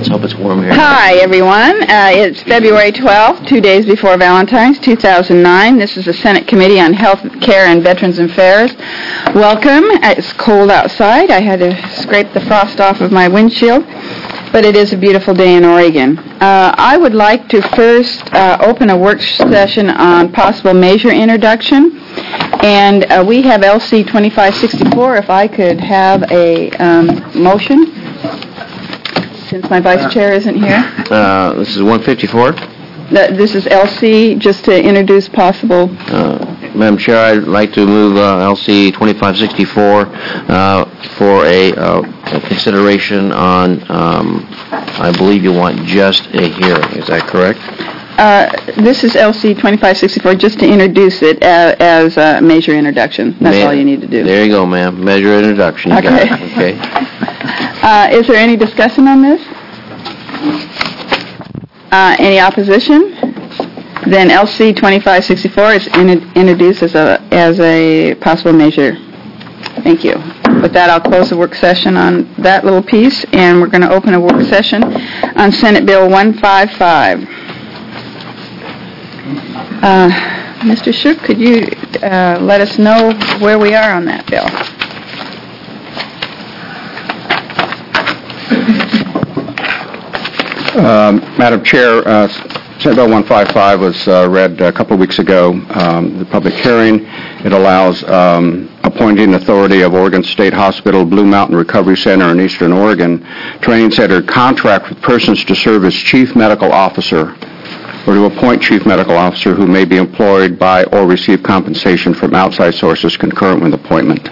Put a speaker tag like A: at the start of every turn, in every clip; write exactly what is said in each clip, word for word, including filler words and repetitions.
A: Let's hope it's warm here.
B: Hi, everyone. Uh, it's February twelfth, two days before Valentine's, two thousand nine. This is the Senate Committee on Health Care and Veterans Affairs. Welcome. It's cold outside. I had to scrape the frost off of my windshield, but it is a beautiful day in Oregon. Uh, I would like to first uh, open a work session on possible measure introduction. And uh, we have L C twenty-five sixty-four. If I could have a um, motion, since my vice chair isn't here.
A: Uh, this is one fifty-four.
B: Th- This is L C, just to introduce possible.
A: Uh, Madam Chair, I'd like to move uh, L C twenty-five sixty-four uh, for a, uh, a consideration on, um, I believe you want just a hearing. Is that correct?
B: Uh, this is L C twenty-five sixty-four, just to introduce it as, as a measure introduction. That's
A: Ma-
B: all you need to do.
A: There you go, ma'am. Measure introduction. You
B: Okay.
A: got it. Okay.
B: Uh, is there any discussion on this? Uh, any opposition? Then L C twenty-five sixty-four is in, introduced as a as a possible measure. Thank you. With that, I'll close the work session on that little piece, and we're going to open a work session on Senate Bill one fifty-five. Uh, Mister Shook, could you uh, let us know where we are on that bill?
C: Um, Madam Chair, uh, Senate Bill one fifty-five was uh, read a couple of weeks ago, um, the public hearing. It allows um, appointing authority of Oregon State Hospital Blue Mountain Recovery Center in Eastern Oregon Training Center contract with persons to serve as chief medical officer or to appoint chief medical officer who may be employed by or receive compensation from outside sources concurrent with appointment.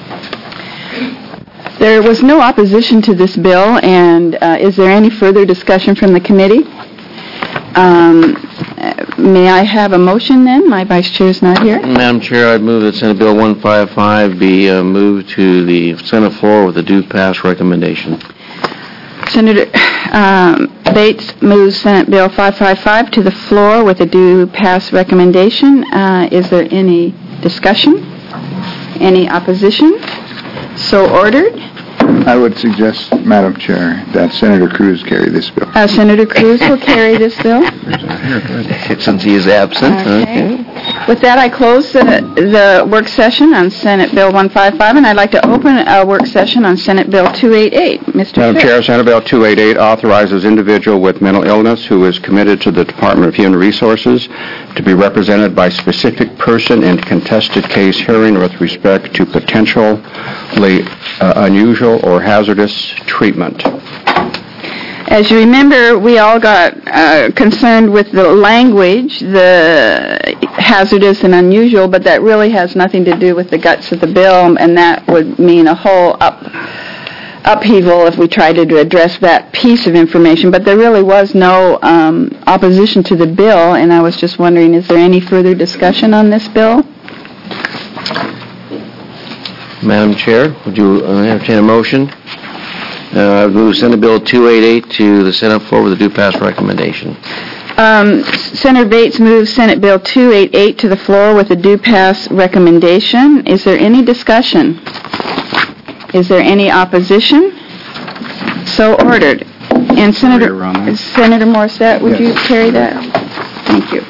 B: There was no opposition to this bill, and uh, is there any further discussion from the committee? Um, may I have a motion then? My vice chair is not here.
A: Madam Chair, I'd move that Senate Bill one fifty-five be uh, moved to the Senate floor with a due pass recommendation.
B: Senator um, Bates moves Senate Bill five fifty-five to the floor with a due pass recommendation. Uh, is there any discussion? Any opposition? So ordered.
D: I would suggest, Madam Chair, that Senator Cruz carry this bill.
B: Uh, Senator Cruz will carry this bill.
A: Since he is absent.
B: Okay. With that, I close the, the work session on Senate Bill one fifty-five, and I'd like to open a work session on Senate Bill two eighty-eight. Mister
C: Madam
B: Chair.
C: Chair, Senate Bill two eighty-eight authorizes individual with mental illness who is committed to the Department of Human Resources to be represented by specific person in contested case hearing with respect to potentially uh, unusual or hazardous treatment.
B: As you remember, we all got uh, concerned with the language, the hazardous and unusual, but that really has nothing to do with the guts of the bill, and that would mean a whole up upheaval if we tried to address that piece of information. But there really was no um, opposition to the bill, and I was just wondering, is there any further discussion on this bill?
A: Madam Chair, would you uh, entertain a motion? Uh, I would move Senate Bill two eighty-eight to the Senate floor with a due pass recommendation.
B: Um, Senator Bates moves Senate Bill two eighty-eight to the floor with a due pass recommendation. Is there any discussion? Is there any opposition? So ordered. And Senator Senator Morissette, would you carry that? Thank you.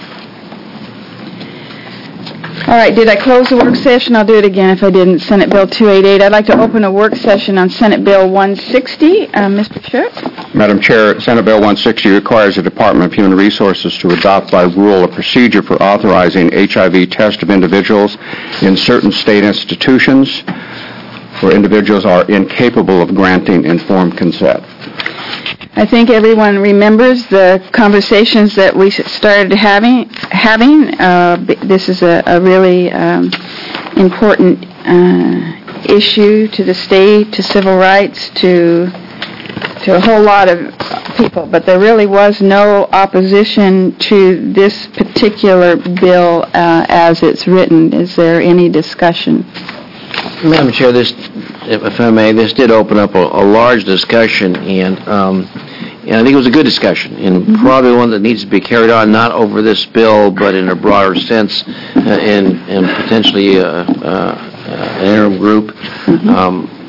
B: All right, did I close the work session? I'll do it again if I didn't. Senate Bill two eighty-eight. I'd like to open a work session on Senate Bill one sixty. Uh, Mister Shook?
C: Madam Chair, Senate Bill one sixty requires the Department of Human Resources to adopt by rule a procedure for authorizing H I V tests of individuals in certain state institutions where individuals are incapable of granting informed consent.
B: I think everyone remembers the conversations that we started having. Having uh, this is a, a really um, important uh, issue to the state, to civil rights, to to a whole lot of people. But there really was no opposition to this particular bill uh, as it's written. Is there any discussion?
A: Madam Chair, this, if I may, this did open up a, a large discussion, and um, and I think it was a good discussion, and mm-hmm. probably one that needs to be carried on not over this bill, but in a broader sense, uh, in, in potentially a, a, an interim group. Mm-hmm. Um,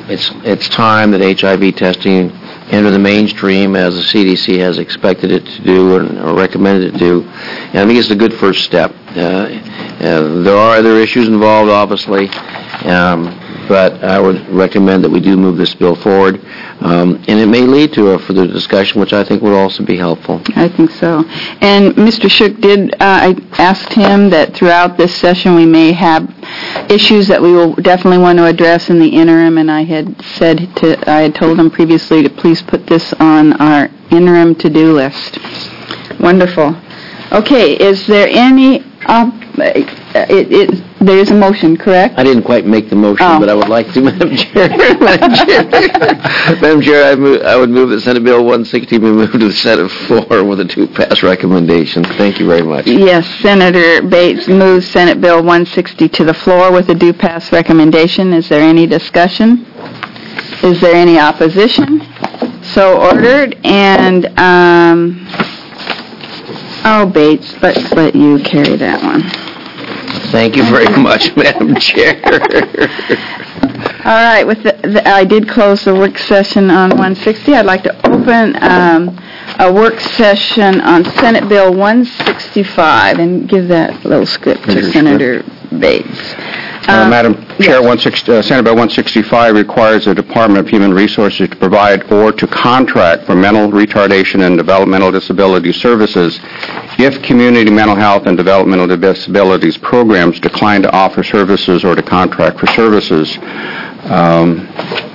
A: it's it's time that H I V testing enter the mainstream as the C D C has expected it to do or, or recommended it to do. And I think it's a good first step. Uh, uh, there are other issues involved, obviously, um, but I would recommend that we do move this bill forward. Um, and it may lead to a further discussion, which I think would also be helpful.
B: I think so. And Mister Shook did, uh, I asked him that throughout this session we may have issues that we will definitely want to address in the interim, and I had said to, I had told him previously to please put this on our interim to-do list. Wonderful. Okay, is there any, uh, it, it, there is a motion, correct?
A: I didn't quite make the motion,
B: Oh.
A: but I would like to, Madam Chair. Madam Chair, Madam Chair, I, move, I would move that Senate Bill one sixty be moved to the Senate floor with a two-pass recommendation. Thank you very much.
B: Yes, Senator Bates moves Senate Bill one sixty to the floor with a due-pass recommendation. Is there any discussion? Is there any opposition? So ordered, and, um, oh, Bates, let's let you carry that one.
A: Thank you very much, Madam Chair.
B: All right, with the, the, I did close the work session on one sixty. I'd like to open um, a work session on Senate Bill one sixty-five and give that little script to
C: Here's your
B: Senator Bates.
C: Uh,
B: Um,
C: Madam Chair,
B: yes.
C: one sixty, uh, Senate Bill one sixty-five requires the Department of Human Resources to provide or to contract for mental retardation and developmental disability services if community mental health and developmental disabilities programs decline to offer services or to contract for services. Um,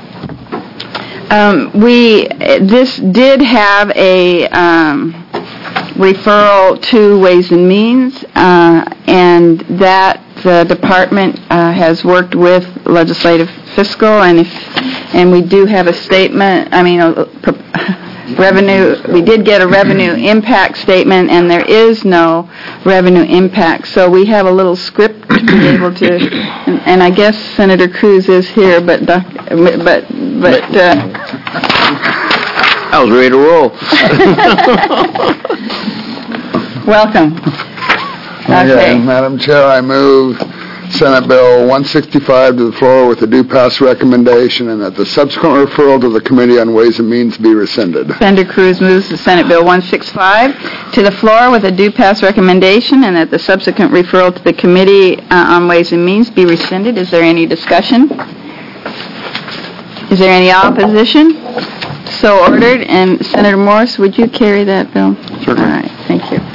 B: Um, we, this did have a um, referral to Ways and Means, uh, and that the department uh, has worked with legislative fiscal, and if, and we do have a statement, I mean, a pro- revenue, we did get a revenue impact statement, and there is no revenue impact. So we have a little script to be able to, and, and I guess Senator Cruz is here, but doc, but but uh,
A: I was ready to roll.
B: welcome.
D: Okay, Madam Chair, I move Senate Bill one sixty-five to the floor with a due pass recommendation, and that the subsequent referral to the Committee on Ways and Means be rescinded.
B: Senator Cruz moves the Senate Bill one sixty-five to the floor with a due pass recommendation, and that the subsequent referral to the Committee uh, on Ways and Means be rescinded. Is there any discussion? Is there any opposition? So ordered. And Senator Morse, would you carry that bill?
C: Certainly.
B: All right, thank you.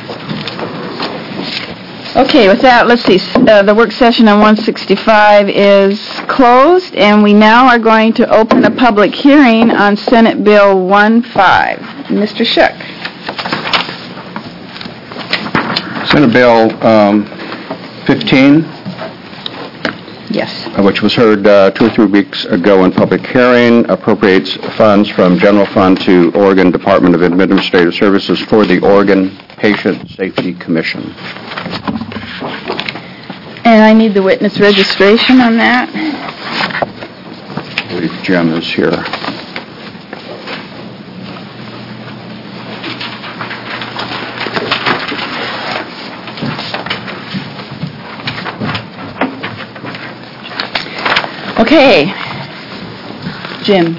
B: Okay, with that, let's see, uh, the work session on one sixty-five is closed, and we now are going to open a public hearing on Senate Bill one fifteen. Mister Shook.
C: Senate Bill um, fifteen,
B: Yes.
C: uh, which was heard uh, two or three weeks ago in public hearing, appropriates funds from general fund to Oregon Department of Administrative Services for the Oregon Patient Safety Commission.
B: And I need the witness registration on that.
C: I believe Jim is here.
B: Okay. Jim.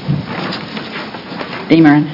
B: Demeron.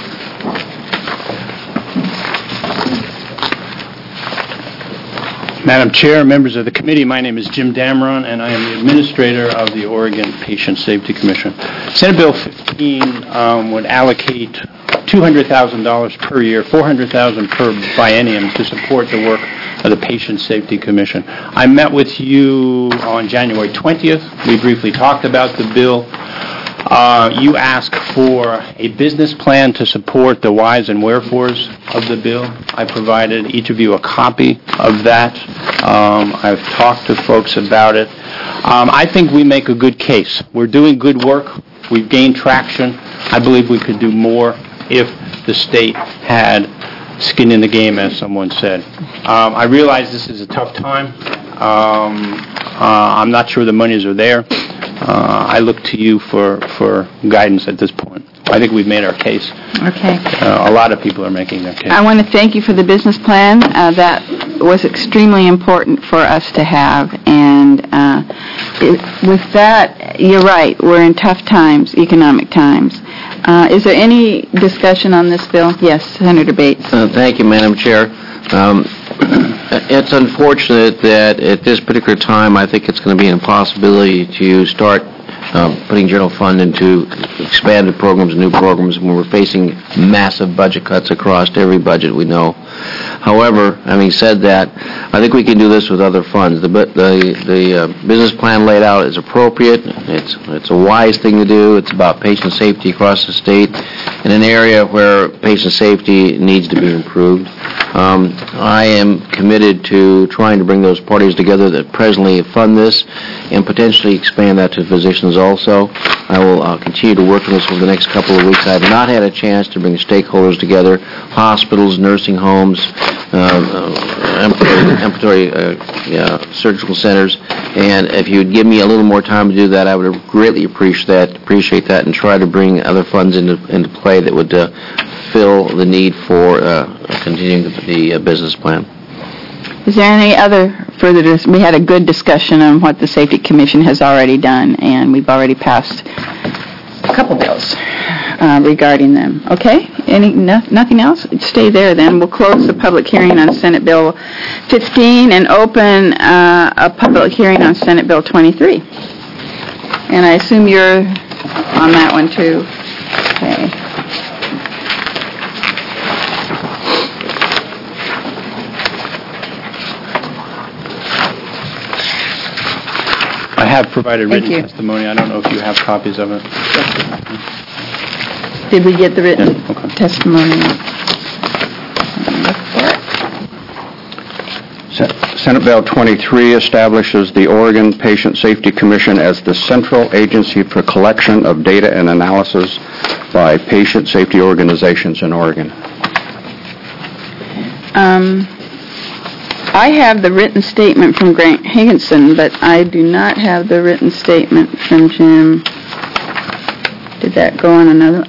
E: Madam Chair, members of the committee, my name is Jim Dameron, and I am the administrator of the Oregon Patient Safety Commission. Senate Bill fifteen um, would allocate two hundred thousand dollars per year, four hundred thousand dollars per biennium to support the work of the Patient Safety Commission. I met with you on January twentieth. We briefly talked about the bill. Uh, you asked for a business plan to support the whys and wherefores of the bill. I provided each of you a copy of that. Um, I've talked to folks about it. Um, I think we make a good case. We're doing good work. We've gained traction. I believe we could do more if the state had skin in the game, as someone said. Um, I realize this is a tough time. Um, uh, I'm not sure the monies are there. Uh, I look to you for, for guidance at this point. I think we've made our case.
B: Okay.
E: Uh, a lot of people are making their case.
B: I want to thank you for the business plan. Uh, that was extremely important for us to have. And uh, it, with that, you're right, we're in tough times, economic times. Uh, is there any discussion on this bill? Yes, Senator Bates.
A: Uh, thank you, Madam Chair. Um, it's unfortunate that at this particular time, I think it's going to be an impossibility to start uh, putting general fund into expanded programs, new programs, when we're facing massive budget cuts across every budget we know. However, having said that, I think we can do this with other funds. The the, the uh, business plan laid out is appropriate. It's it's a wise thing to do. It's about patient safety across the state in an area where patient safety needs to be improved. Um, I am committed to trying to bring those parties together that presently fund this and potentially expand that to physicians also. I will uh, continue to work on this over the next couple of weeks. I have not had a chance to bring stakeholders together, hospitals, nursing homes, uh, uh, ambulatory uh, yeah, surgical centers, and if you would give me a little more time to do that, I would greatly appreciate that, appreciate that and try to bring other funds into, into play that would uh, fill the need for uh, continuing the, the uh, business plan.
B: Is there any other further, dis- we had a good discussion on what the Safety Commission has already done, and we've already passed a couple bills uh, regarding them. Okay? Any no, Nothing else? Stay there then. We'll close the public hearing on Senate Bill fifteen and open uh, a public hearing on Senate Bill twenty-three. And I assume you're on that one too. Okay.
E: I have provided
B: Thank
E: written
B: you.
E: testimony. I don't know if you have copies of it.
B: Did we get the written
E: Yeah, okay.
B: testimony? Look for it.
C: Se- Senate Bill twenty-three establishes the Oregon Patient Safety Commission as the central agency for collection of data and analysis by patient safety organizations in Oregon.
B: Um, I have the written statement from Grant Higginson, but I do not have the written statement from Jim. Did that go on another?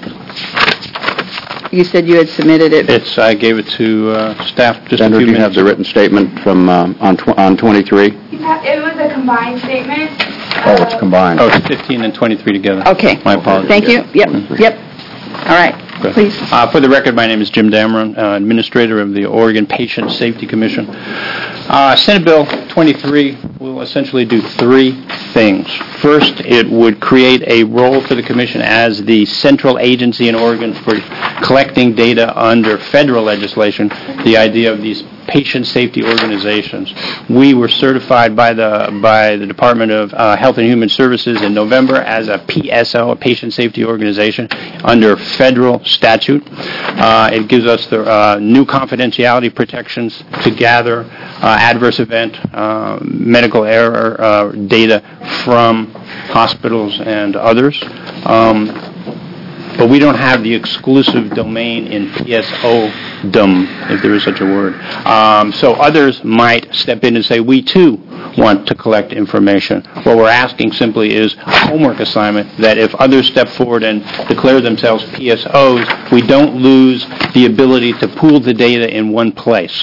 B: You said you had submitted it.
E: It's, I gave it to uh, staff just
C: Senator,
E: a few
C: do you
E: minutes
C: have the
E: ago.
C: written statement from, um, on tw- on twenty-three?
F: It was a combined statement.
C: Oh, it's combined.
E: Oh, it's fifteen and twenty-three together.
B: Okay.
E: My apologies.
B: Thank you. Yep, yep. All right,
E: Good.
B: please.
E: Uh, For the record, my name is Jim Dameron, uh, Administrator of the Oregon Patient Safety Commission. Uh, Senate Bill twenty-three will essentially do three things. First, it would create a role for the Commission as the central agency in Oregon for collecting data under federal legislation, the idea of these patient safety organizations. We were certified by the by the Department of uh, Health and Human Services in November as a P S O, a patient safety organization, under federal statute. Uh, it gives us the uh, new confidentiality protections to gather uh, adverse event uh, medical error uh, data from hospitals and others. Um, But we don't have the exclusive domain in P S O-dom, if there is such a word. Um, so others might step in and say, we too want to collect information. What we're asking simply is a homework assignment that if others step forward and declare themselves P S Os, we don't lose the ability to pool the data in one place.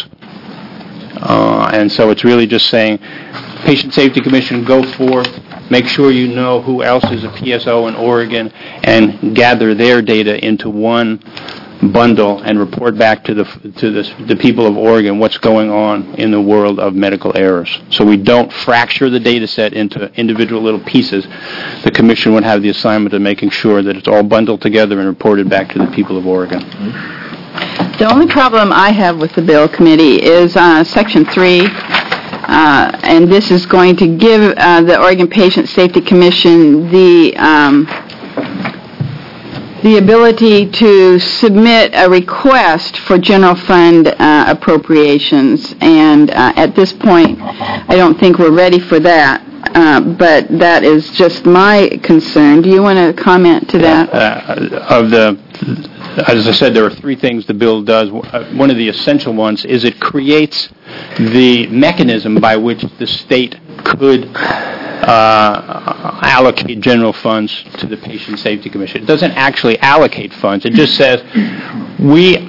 E: Uh, and so it's really just saying, Patient Safety Commission, go forth, make sure you know who else is a P S O in Oregon, and gather their data into one bundle and report back to the to the, the people of Oregon what's going on in the world of medical errors. So we don't fracture the data set into individual little pieces. The Commission would have the assignment of making sure that it's all bundled together and reported back to the people of Oregon.
B: The only problem I have with the bill committee is uh, Section three, uh, and this is going to give uh, the Oregon Patient Safety Commission the um, the ability to submit a request for general fund uh, appropriations, and uh, at this point, I don't think we're ready for that. Uh, but that is just my concern. Do you want to comment to that?
E: Uh, of the, as I said, there are three things the bill does. One of the essential ones is it creates the mechanism by which the state could uh, allocate general funds to the Patient Safety Commission. It doesn't actually allocate funds. It just says we, the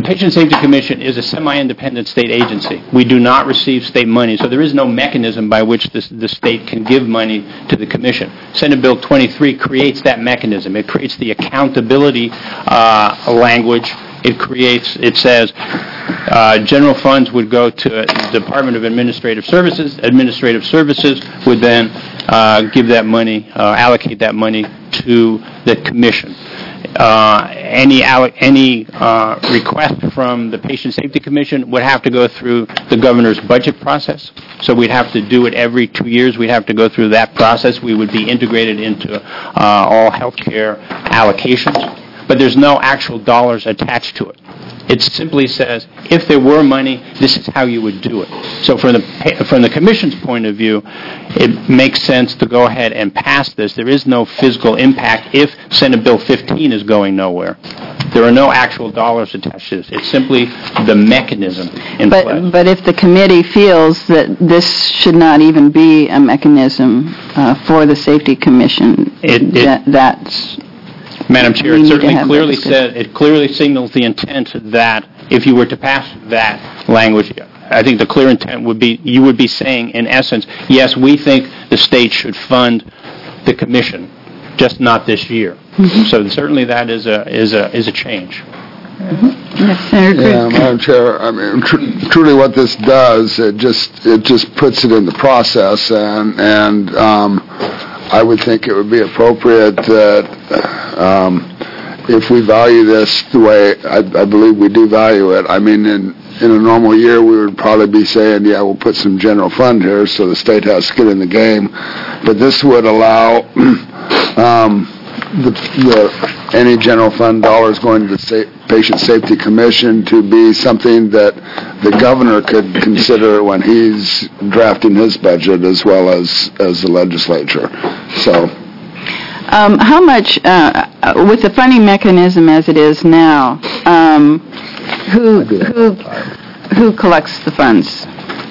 E: Patient Safety Commission is a semi-independent state agency. We do not receive state money, so there is no mechanism by which the, the state can give money to the commission. Senate Bill twenty-three creates that mechanism. It creates the accountability uh, language. It creates, it says, uh, general funds would go to the Department of Administrative Services. Administrative Services would then uh, give that money, uh, allocate that money to the commission. Uh, any alloc- any uh, request from the Patient Safety Commission would have to go through the governor's budget process. So we'd have to do it every two years. We'd have to go through that process. We would be integrated into uh, all healthcare allocations. But there's no actual dollars attached to it. It simply says, if there were money, this is how you would do it. So from the from the Commission's point of view, it makes sense to go ahead and pass this. There is no physical impact if Senate Bill fifteen is going nowhere. There are no actual dollars attached to this. It's simply the mechanism in
B: but,
E: place.
B: But if the committee feels that this should not even be a mechanism uh, for the Safety Commission,
E: It- it-
B: that, that's...
E: Madam Chair,
B: We
E: it
B: need to
E: certainly
B: have that
E: clearly
B: discussion.
E: said, it clearly signals the intent that if you were to pass that language, I think the clear intent would be, you would be saying, in essence, yes, we think the state should fund the commission, just not this year.
B: Mm-hmm.
E: So certainly that is a is a is a change.
B: Yes, Senator Cruz.
D: Yeah, Madam Chair, I mean, tr- truly what this does, it just, it just puts it in the process, and, and um, I would think it would be appropriate that um, if we value this the way I, I believe we do value it, I mean, in, in a normal year, we would probably be saying, yeah, we'll put some general fund here so the state has skin in the game. But this would allow um, the, the any general fund dollars going to the Sa- Patient Safety Commission to be something that the governor could consider when he's drafting his budget as well as, as the legislature. So,
B: Um, how much, uh, with the funding mechanism as it is now, um, who, who, who collects the funds?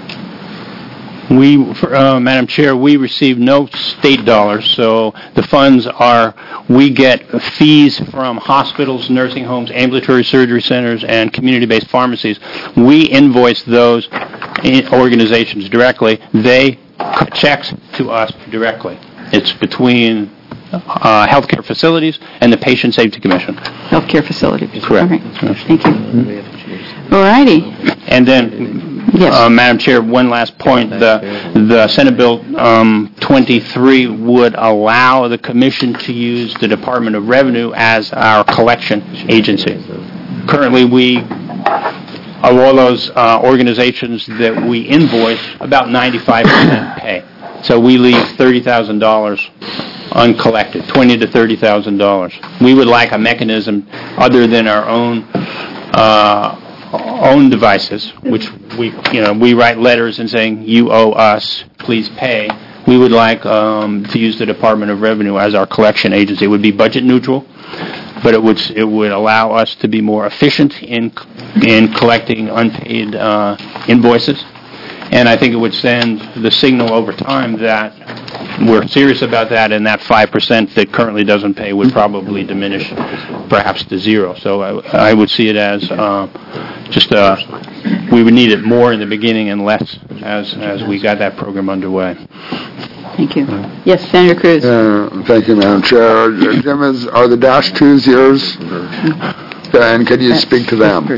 E: We, for, uh, Madam Chair, we receive no state dollars, so the funds are, we get fees from hospitals, nursing homes, ambulatory surgery centers, and community-based pharmacies. We invoice those in- organizations directly. They cut checks to us directly. It's between uh, healthcare facilities and the Patient Safety Commission.
B: Healthcare facilities?
E: Correct.
B: Okay. Thank you. All righty.
E: And then,
B: Yes.
E: uh, Madam Chair, one last point. The the Senate Bill um, twenty-three would allow the Commission to use the Department of Revenue as our collection agency. Currently, we, of all those uh, organizations that we invoice, about ninety-five percent pay. So we leave thirty thousand dollars uncollected, twenty to thirty thousand dollars. We would like a mechanism other than our own uh, own devices, which we, you know, we write letters and saying, you owe us, please pay. We would like um, to use the Department of Revenue as our collection agency. It would be budget neutral, but it would it would allow us to be more efficient in in collecting unpaid uh, invoices. And I think it would send the signal over time that we're serious about that, and that five percent that currently doesn't pay would probably diminish perhaps to zero. So I, I would see it as uh, just uh, we would need it more in the beginning and less as, as we got that program underway.
B: Thank you. Yes, Senator Cruz.
D: uh, thank you, Madam Chair. Jim, is, are the dash twos yours? And could you speak to them?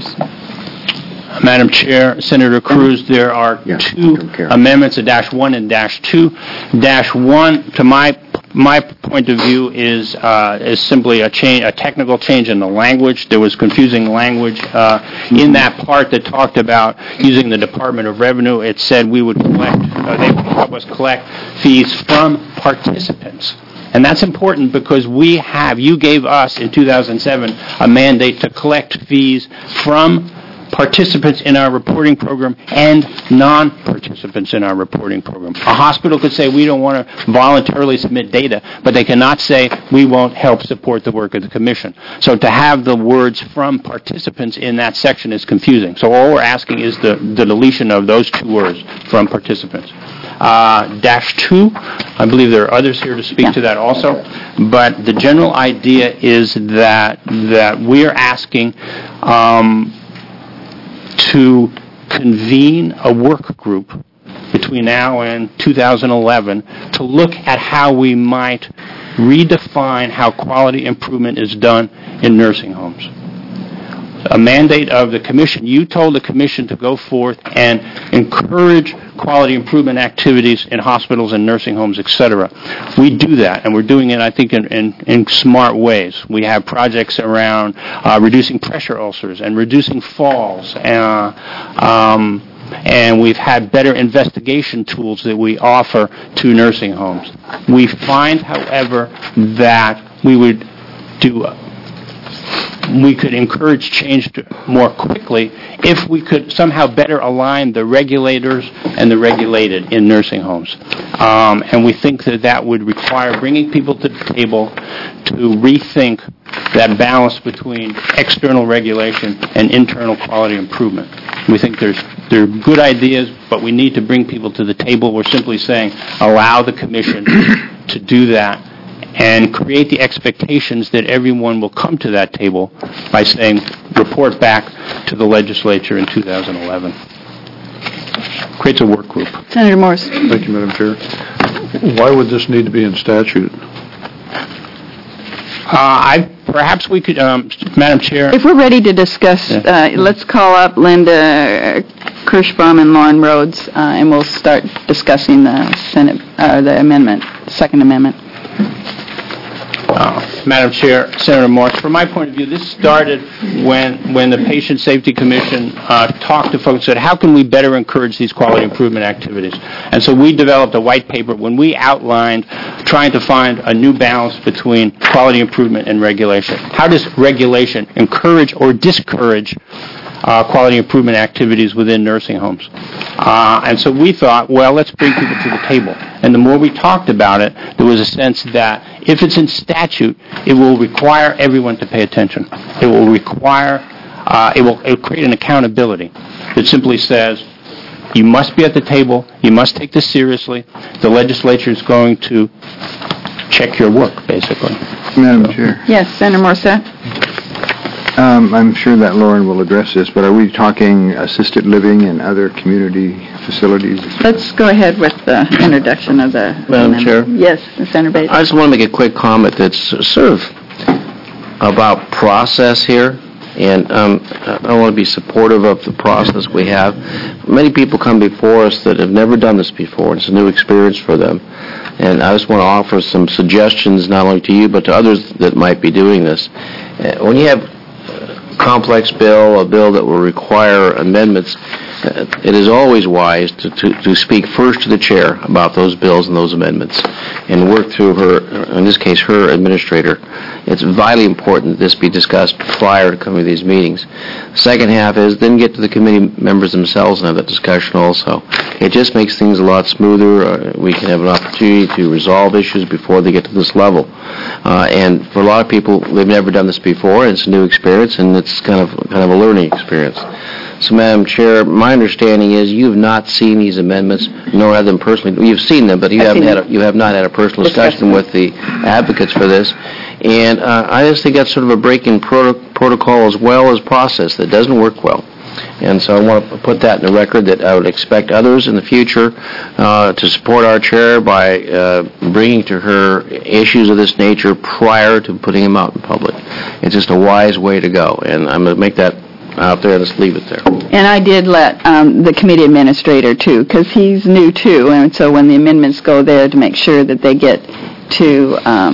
E: Madam Chair, Senator Cruz, there are
C: Yeah,
E: two
C: don't care.
E: amendments, a dash one and dash two. Dash one, to my my point of view, is uh, is simply a change, a technical change in the language. There was confusing language uh, in that part that talked about using the Department of Revenue. It said we would collect, uh, they would help us collect fees from participants. And that's important because we have, you gave us in two thousand seven a mandate to collect fees from participants in our reporting program and non-participants in our reporting program. A hospital could say we don't want to voluntarily submit data, but they cannot say we won't help support the work of the Commission. So to have the words from participants in that section is confusing. So all we're asking is the, the deletion of those two words, from participants. Uh, dash two, I believe there are others here to speak
B: Yeah.
E: to that also, but the general idea is that that we're asking um, to convene a work group between now and two thousand eleven to look at how we might redefine how quality improvement is done in nursing homes. A mandate of the Commission. You told the Commission to go forth and encourage quality improvement activities in hospitals and nursing homes, et cetera. We do that, and we're doing it, I think, in, in, in smart ways. We have projects around uh, reducing pressure ulcers and reducing falls, uh, um, and we've had better investigation tools that we offer to nursing homes. We find, however, that we would do we could encourage change to more quickly if we could somehow better align the regulators and the regulated in nursing homes. Um, and we think that that would require bringing people to the table to rethink that balance between external regulation and internal quality improvement. We think there's there are good ideas, but we need to bring people to the table. We're simply saying allow the Commission to do that and create the expectations that everyone will come to that table by saying, report back to the legislature in two thousand eleven. Creates a work group.
B: Senator Morse.
G: Thank you, Madam Chair. Why would this need to be in statute?
E: Uh, I perhaps we could, um, Madam Chair.
B: If we're ready to discuss, uh, let's call up Linda Kirschbaum and Lauren Rhodes, uh, and we'll start discussing the Senate, uh, the amendment, Second Amendment.
E: Uh, Madam Chair, Senator Morse, from my point of view, this started when when the Patient Safety Commission uh, talked to folks and said, how can we better encourage these quality improvement activities? And so we developed a white paper when we outlined trying to find a new balance between quality improvement and regulation. How does regulation encourage or discourage Uh, quality improvement activities within nursing homes? Uh, and so we thought, well, let's bring people to the table. And the more we talked about it, there was a sense that if it's in statute, it will require everyone to pay attention. It will require, uh, it will, it will create an accountability that simply says, you must be at the table, you must take this seriously, the legislature is going to check your work, basically.
H: Madam Chair,
B: Yes, Senator Morissette.
H: um, I'm sure that Lauren will address this, but are we talking assisted living and other community facilities?
B: Let's go ahead with the introduction of the
A: Madam
B: amendment.
A: Chair?
B: Yes, Senator Bates.
A: I just want to make a quick comment that's sort of about process here, and um, I want to be supportive of the process we have. Many people come before us that have never done this before, and it's a new experience for them. And I just want to offer some suggestions not only to you, but to others that might be doing this. Uh, When you have a complex bill, a bill that will require amendments, uh, it is always wise to, to, to speak first to the chair about those bills and those amendments and work through her, in this case, her administrator. It's vitally important that this be discussed prior to coming to these meetings. Second half is then get to the committee members themselves and have that discussion also. It just makes things a lot smoother. Uh, we can have an opportunity to resolve issues before they get to this level. Uh, and for a lot of people, they've never done this before, and it's a new experience, and it's kind of kind of a learning experience. So, Madam Chair, my understanding is you have not seen these amendments, nor have them personally. You've seen them, but you
B: I've
A: haven't
B: seen
A: had a, you have not had a personal discussion with the advocates for this. And uh, I just think that's sort of a break in proto- protocol as well as process that doesn't work well. And so I want to put that in the record that I would expect others in the future uh, to support our chair by uh, bringing to her issues of this nature prior to putting them out in public. It's just a wise way to go, and I'm going to make that out there and just leave it there.
B: And I did let um, the committee administrator, too, because he's new, too, and so when the amendments go there to make sure that they get to um,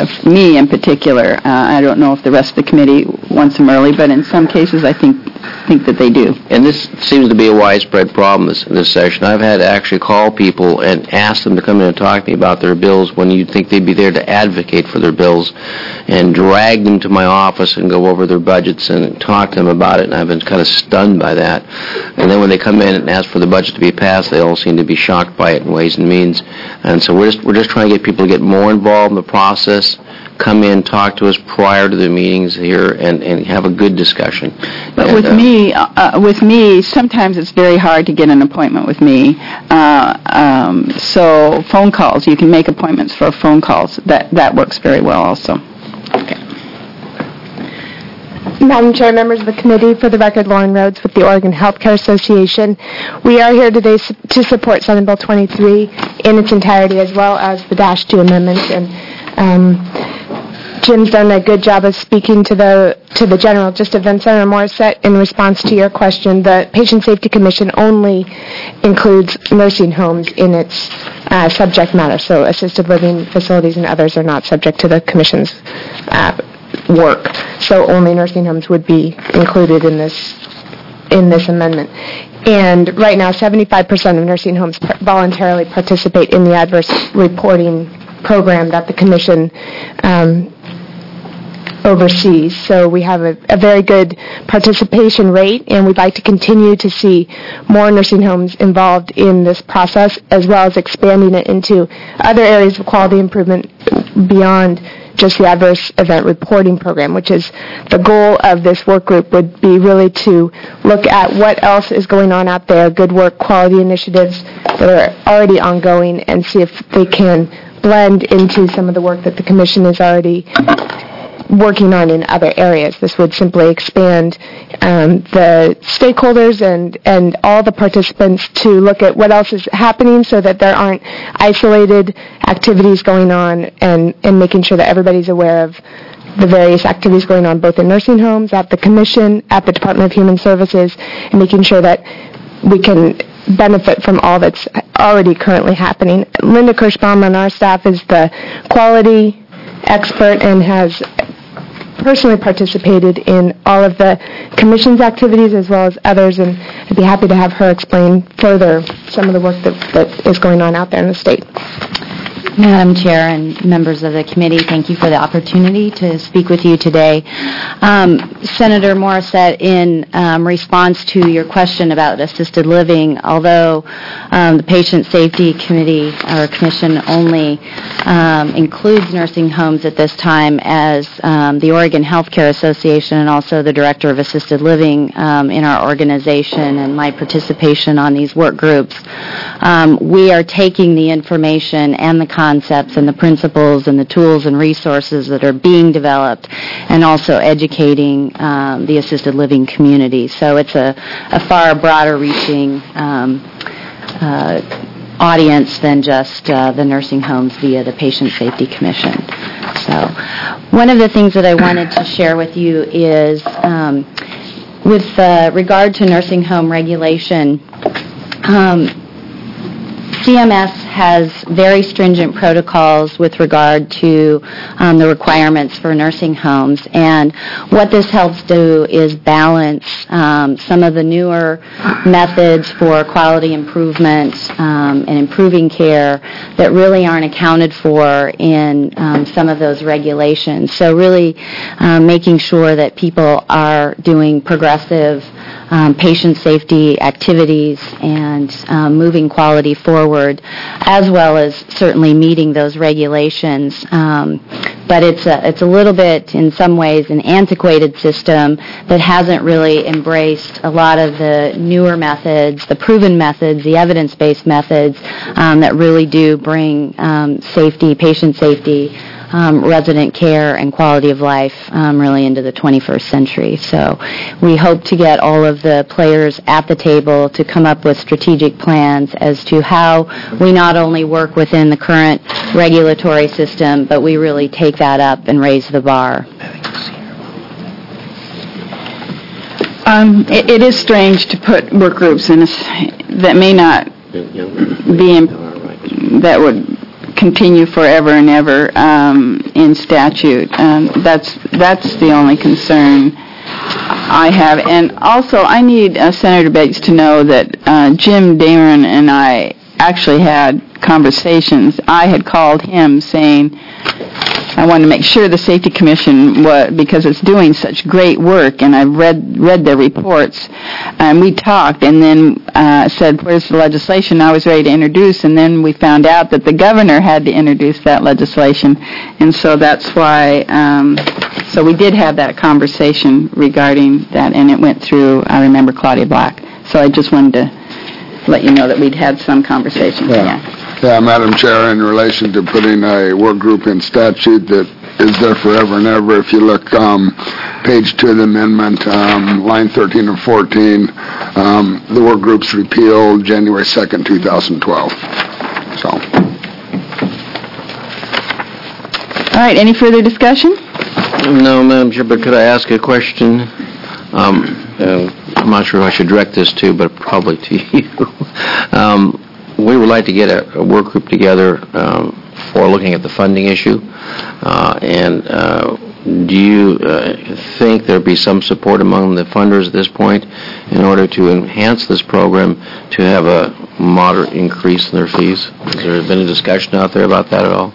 B: me in particular. Uh, I don't know if the rest of the committee wants them early, but in some cases I think think that they do.
A: And this seems to be a widespread problem this, in this session. I've had to actually call people and ask them to come in and talk to me about their bills when you'd think they'd be there to advocate for their bills, and drag them to my office and go over their budgets and talk to them about it, and I've been kind of stunned by that. And then when they come in and ask for the budget to be passed, they all seem to be shocked by it in ways and means. And so we're just, we're just trying to get people to get more involved in the process, come in, talk to us prior to the meetings here, and, and have a good discussion.
B: But
A: and,
B: with
A: uh,
B: me, uh, with me, sometimes it's very hard to get an appointment with me. Uh, um, so phone calls, you can make appointments for phone calls. That that works very well also. Okay.
I: Madam Chair, members of the committee, for the record, Lauren Rhodes with the Oregon Healthcare Association. We are here today su- to support Senate Bill twenty-three in its entirety, as well as the Dash two amendments. And um, Jim's done a good job of speaking to the to the general. Just to then Senator Morissette, in response to your question, the Patient Safety Commission only includes nursing homes in its uh, subject matter. So assisted living facilities and others are not subject to the commission's uh, work. So only nursing homes would be included in this in this amendment. And right now, seventy-five percent of nursing homes par- voluntarily participate in the adverse reporting program that the commission um, oversees. So we have a, a very good participation rate, and we'd like to continue to see more nursing homes involved in this process, as well as expanding it into other areas of quality improvement beyond just the adverse event reporting program, which is the goal of this work group would be really to look at what else is going on out there, good work, quality initiatives that are already ongoing, and see if they can blend into some of the work that the commission is already working on in other areas. This would simply expand um, the stakeholders and, and all the participants to look at what else is happening so that there aren't isolated activities going on, and, and making sure that everybody's aware of the various activities going on both in nursing homes, at the commission, at the Department of Human Services, and making sure that we can benefit from all that's already currently happening. Linda Kirschbaum on our staff is the quality expert and has personally participated in all of the commission's activities as well as others, and I'd be happy to have her explain further some of the work that, that is going on out there in the state.
J: Madam Chair and members of the committee, thank you for the opportunity to speak with you today. Um, Senator Morissette, in um, response to your question about assisted living, although um, the Patient Safety Committee or Commission only um, includes nursing homes at this time, as um, the Oregon Healthcare Association and also the Director of Assisted Living um, in our organization and my participation on these work groups, um, we are taking the information and the concepts and the principles and the tools and resources that are being developed, and also educating um, the assisted living community. So it's a, a far broader reaching um, uh, audience than just uh, the nursing homes via the Patient Safety Commission. So one of the things that I wanted to share with you is um, with uh, regard to nursing home regulation, um, C M S has very stringent protocols with regard to um, the requirements for nursing homes, and what this helps do is balance um, some of the newer methods for quality improvement um, and improving care that really aren't accounted for in um, some of those regulations. So really um, making sure that people are doing progressive Um, patient safety activities and um, moving quality forward, as well as certainly meeting those regulations. Um, but it's a, it's a little bit, in some ways, an antiquated system that hasn't really embraced a lot of the newer methods, the proven methods, the evidence-based methods um, that really do bring um, safety, patient safety, Um, resident care and quality of life um, really into the twenty-first century. So we hope to get all of the players at the table to come up with strategic plans as to how we not only work within the current regulatory system, but we really take that up and raise the bar.
B: Um, it, it is strange to put work groups in a, that may not be in, that would continue forever and ever um, in statute. Um, that's that's the only concern I have. And also, I need uh, Senator Bates to know that uh, Jim Dameron and I actually had conversations. I had called him saying I wanted to make sure the Safety Commission, was, because it's doing such great work, and I've read read their reports, and we talked, and then uh, said, where's the legislation? I was ready to introduce, and then we found out that the governor had to introduce that legislation, and so that's why, um, so we did have that conversation regarding that, and it went through, I remember, Claudia Black. So I just wanted to let you know that we'd had some conversations.
D: Yeah.
B: Yeah.
D: Yeah, Madam Chair, in relation to putting a work group in statute, that is there forever and ever. If you look, um, page two of the amendment, um, line thirteen and fourteen, um, the work group's repealed January second, two thousand twelve. So.
B: All right, any further discussion?
A: No, Madam Chair, but could I ask a question? Um, uh, I'm not sure who I should direct this to, but probably to you. um, we would like to get a, a work group together um, for looking at the funding issue. Uh, and uh, do you uh, think there'd be some support among the funders at this point in order to enhance this program to have a moderate increase in their fees? Has there been a discussion out there about that at all?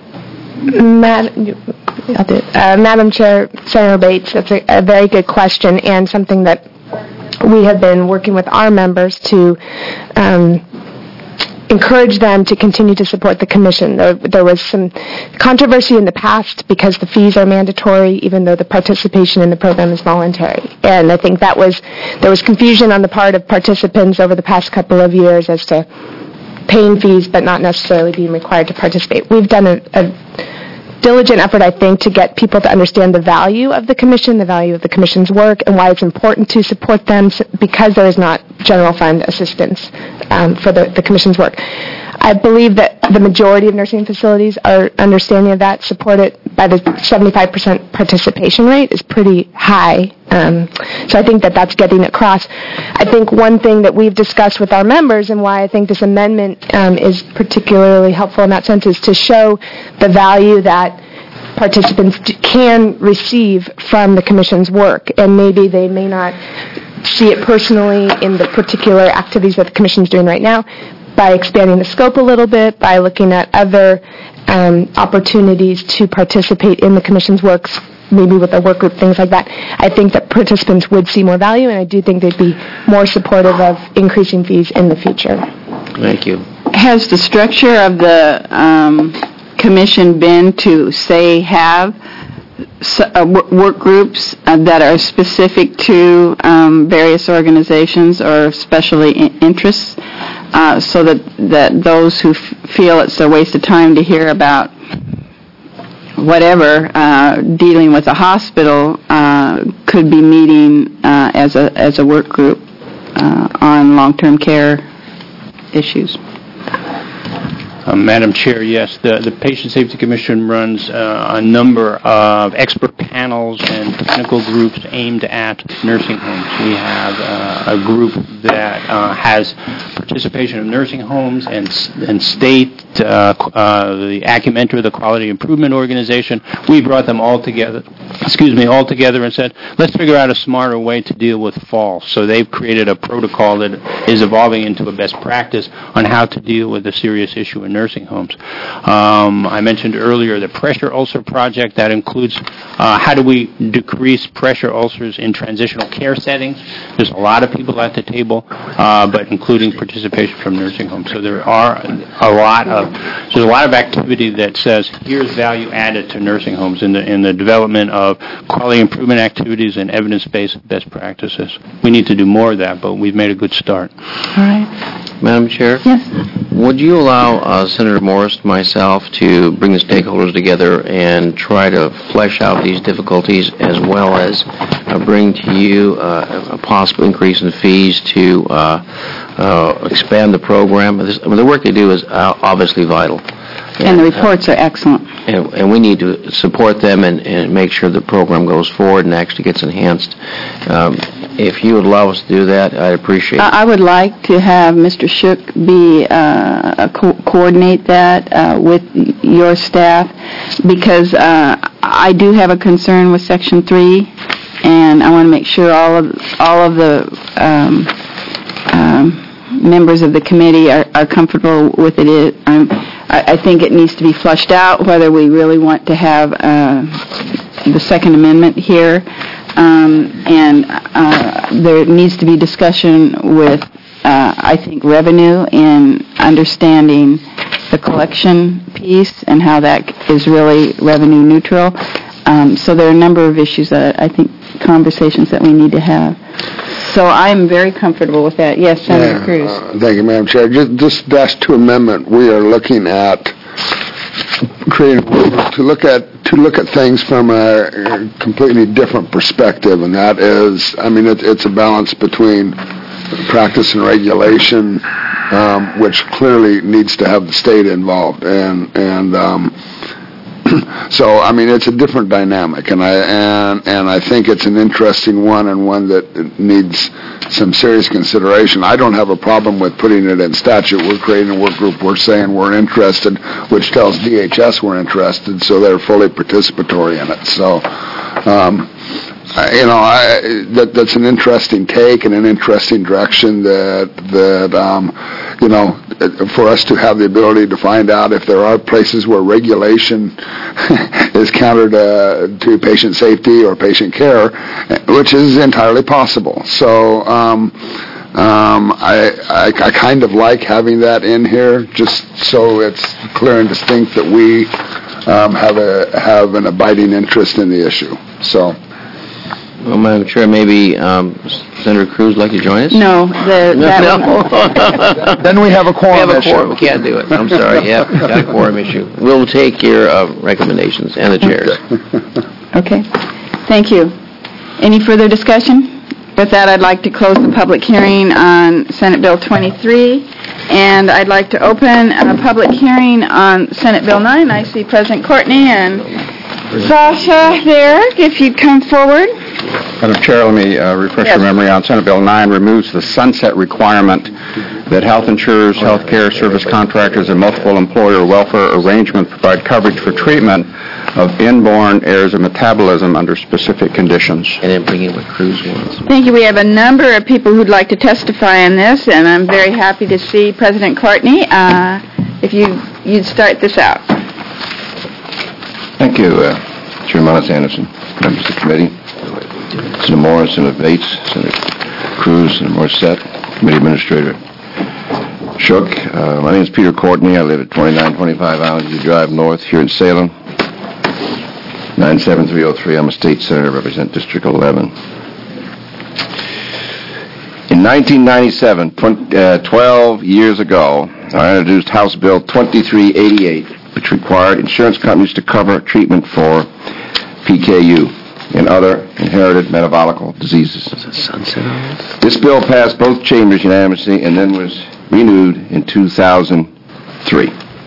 I: Mad- I'll do it. Uh, Madam Chair, Senator Bates, that's a, a very good question and something that we have been working with our members to um, encourage them to continue to support the commission. There, there was some controversy in the past because the fees are mandatory even though the participation in the program is voluntary. And I think that was, there was confusion on the part of participants over the past couple of years as to paying fees but not necessarily being required to participate. We've done a, a diligent effort, I think, to get people to understand the value of the commission, the value of the commission's work, and why it's important to support them because there is not general fund assistance um, for the, the commission's work. I believe that the majority of nursing facilities are understanding of that, support it by the seventy-five percent participation rate is pretty high. Um, so I think that that's getting across. I think one thing that we've discussed with our members and why I think this amendment um, is particularly helpful in that sense is to show the value that participants d- can receive from the commission's work, and maybe they may not see it personally in the particular activities that the commission's doing right now, by expanding the scope a little bit, by looking at other um, opportunities to participate in the commission's works, maybe with a work group, things like that. I think that participants would see more value, and I do think they'd be more supportive of increasing fees in the future.
A: Thank you.
B: Has the structure of the um, commission been to, say, have s- uh, w- work groups uh, that are specific to um, various organizations or especially in- interests, uh, so that, that those who f- feel it's a waste of time to hear about whatever uh, dealing with a hospital uh, could be meeting uh, as a as a work group uh, on long-term care issues?
E: Uh, Madam Chair, yes, the, the Patient Safety Commission runs uh, a number of expert panels and technical groups aimed at nursing homes. We have uh, a group that uh, has participation of nursing homes and and state, uh, uh, the Acumentor, the Quality Improvement Organization. We brought them all together, excuse me, all together and said, let's figure out a smarter way to deal with falls. So they've created a protocol that is evolving into a best practice on how to deal with a serious issue in nursing homes. Um, I mentioned earlier the pressure ulcer project that includes uh, how do we decrease pressure ulcers in transitional care settings. There's a lot of people at the table, uh, but including participation from nursing homes. So there are a lot of there's a lot of activity that says here's value added to nursing homes in the in the development of quality improvement activities and evidence-based best practices. We need to do more of that, but we've made a good start.
B: All right.
A: Madam Chair?
B: Yes.
A: Would you allow uh, Senator Morris and myself to bring the stakeholders together and try to flesh out these difficulties as well as uh, bring to you uh, a possible increase in fees to uh, uh, expand the program? This, I mean, the work they do is uh, obviously vital.
B: And the reports are excellent.
A: And, and we need to support them and, and make sure the program goes forward and actually gets enhanced. Um, if you would allow us to do that, I'd appreciate it.
B: I I would like to have Mister Shook be, uh, a co- coordinate that uh, with your staff, because uh, I do have a concern with Section three, and I want to make sure all of, all of the um, um, members of the committee are, are comfortable with it. It um, I, I think it needs to be flushed out whether we really want to have uh, the Second Amendment here. Um, and uh, there needs to be discussion with, uh, I think, revenue and understanding the collection piece and how that is really revenue neutral. Um, so there are a number of issues that I think, conversations that we need to have. So I'm very comfortable with that. Yes, Senator
D: Yeah,
B: Cruz.
D: uh, Thank you, Madam Chair. Just, this dash two amendment, we are looking at creating, to look at to look at things from a completely different perspective, and that is, I mean, it, it's a balance between practice and regulation, um, which clearly needs to have the state involved, and and um, so I mean, it's a different dynamic, and I and and I think it's an interesting one, and one that needs some serious consideration. I don't have a problem with putting it in statute. We're creating a work group. We're saying we're interested, which tells D H S we're interested, so they're fully participatory in it. So, um, I- you know, I, that that's an interesting take and an interesting direction that that um, you know, for us to have the ability to find out if there are places where regulation is counter to, to patient safety or patient care, which is entirely possible. So um, um, I, I, I kind of like having that in here, just so it's clear and distinct that we um, have a have an abiding interest in the issue. So.
A: Well, Madam Chair, maybe um, Senator Cruz would like to join us?
B: No, the, that
A: No.
D: Then we have a
A: We
D: quorum
A: have a
D: issue.
A: quorum. We can't do it. I'm sorry. Yeah, got a quorum issue. We'll take your uh, recommendations and the chairs.
B: Okay, thank you. Any further discussion? With that, I'd like to close the public hearing on Senate Bill twenty-three, and I'd like to open a public hearing on Senate Bill nine. I see President Courtney and Sasha there, if you'd come forward.
C: Madam Chair, let me uh, refresh
B: Yes.
C: your memory on Senate Bill nine, removes the sunset requirement that health insurers, health care service contractors, and multiple employer welfare arrangements provide coverage for treatment of inborn errors of metabolism under specific conditions.
A: And then bring in what Cruz wants.
B: Thank you. We have a number of people who'd like to testify on this, and I'm very happy to see President Courtney. Uh, if you, you'd start this out.
K: Thank you, uh, Chairman Montes Anderson, members of the committee, Senator Morris, Senator Bates, Senator Cruz, Senator Morissette, Committee Administrator Shook. Uh, my name is Peter Courtney. I live at twenty-nine twenty-five Allen View Drive North here in Salem. nine seven three oh three. I'm a state senator, represent District eleven. In nineteen ninety-seven, twenty, uh, twelve years ago, I introduced House Bill twenty-three eighty-eight, which required insurance companies to cover treatment for P K U and other inherited metabolic diseases. This bill passed both chambers unanimously and then was renewed in two thousand three.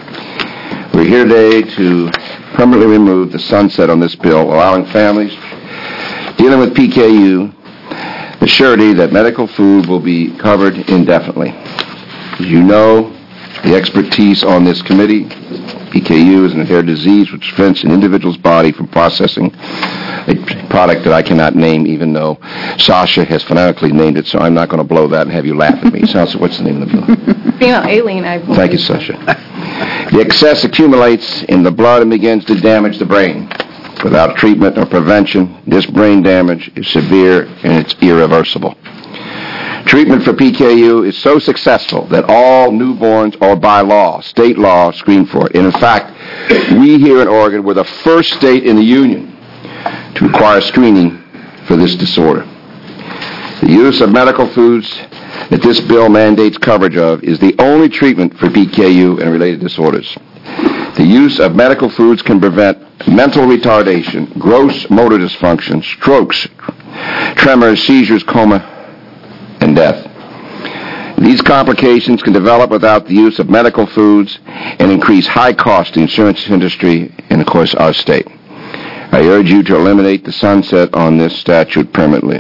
K: We're here today to permanently remove the sunset on this bill, allowing families dealing with P K U the surety that medical food will be covered indefinitely. As you know, the expertise on this committee, P K U is an inherited disease which prevents an individual's body from processing a product that I cannot name, even though Sasha has phonetically named it, so I'm not going to blow that and have you laugh at me. Sasha, what's the name of the bill?
I: Phenylalanine, I believe.
K: Thank you, Sasha. The excess accumulates in the blood and begins to damage the brain. Without treatment or prevention, this brain damage is severe and it's irreversible. Treatment for P K U is so successful that all newborns are by law, state law, screened for it. And in fact, we here in Oregon were the first state in the union to require screening for this disorder. The use of medical foods that this bill mandates coverage of is the only treatment for P K U and related disorders. The use of medical foods can prevent mental retardation, gross motor dysfunction, strokes, tremors, seizures, coma, and death. These complications can develop without the use of medical foods and increase high cost to the insurance industry and, of course, our state. I urge you to eliminate the sunset on this statute permanently.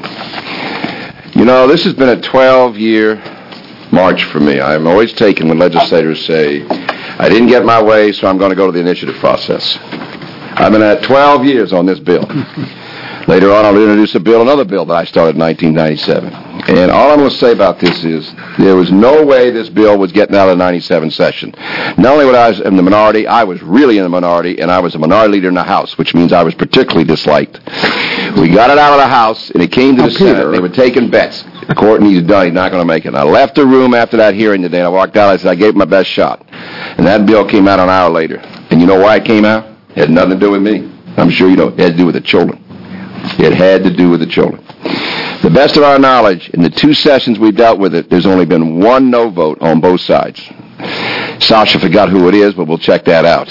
K: You know, this has been a twelve-year march for me. I'm always taken when legislators say, I didn't get my way, so I'm going to go to the initiative process. I've been at twelve years on this bill. Later on, I'll introduce a bill, another bill that I started in nineteen ninety-seven. And all I'm going to say about this is there was no way this bill was getting out of the ninety-seven session. Not only was I in the minority, I was really in the minority, and I was a minority leader in the House, which means I was particularly disliked. We got it out of the House, and it came to the Senate. They were taking bets. Courtney's done. He's not going to make it. And I left the room after that hearing today, and I walked out. I said, I gave it my best shot. And that bill came out an hour later. And you know why it came out? It had nothing to do with me. I'm sure you know. It had to do with the children. It had to do with the children. The best of our knowledge, in the two sessions we've dealt with it, there's only been one no vote on both sides. Sasha forgot who it is, but we'll check that out.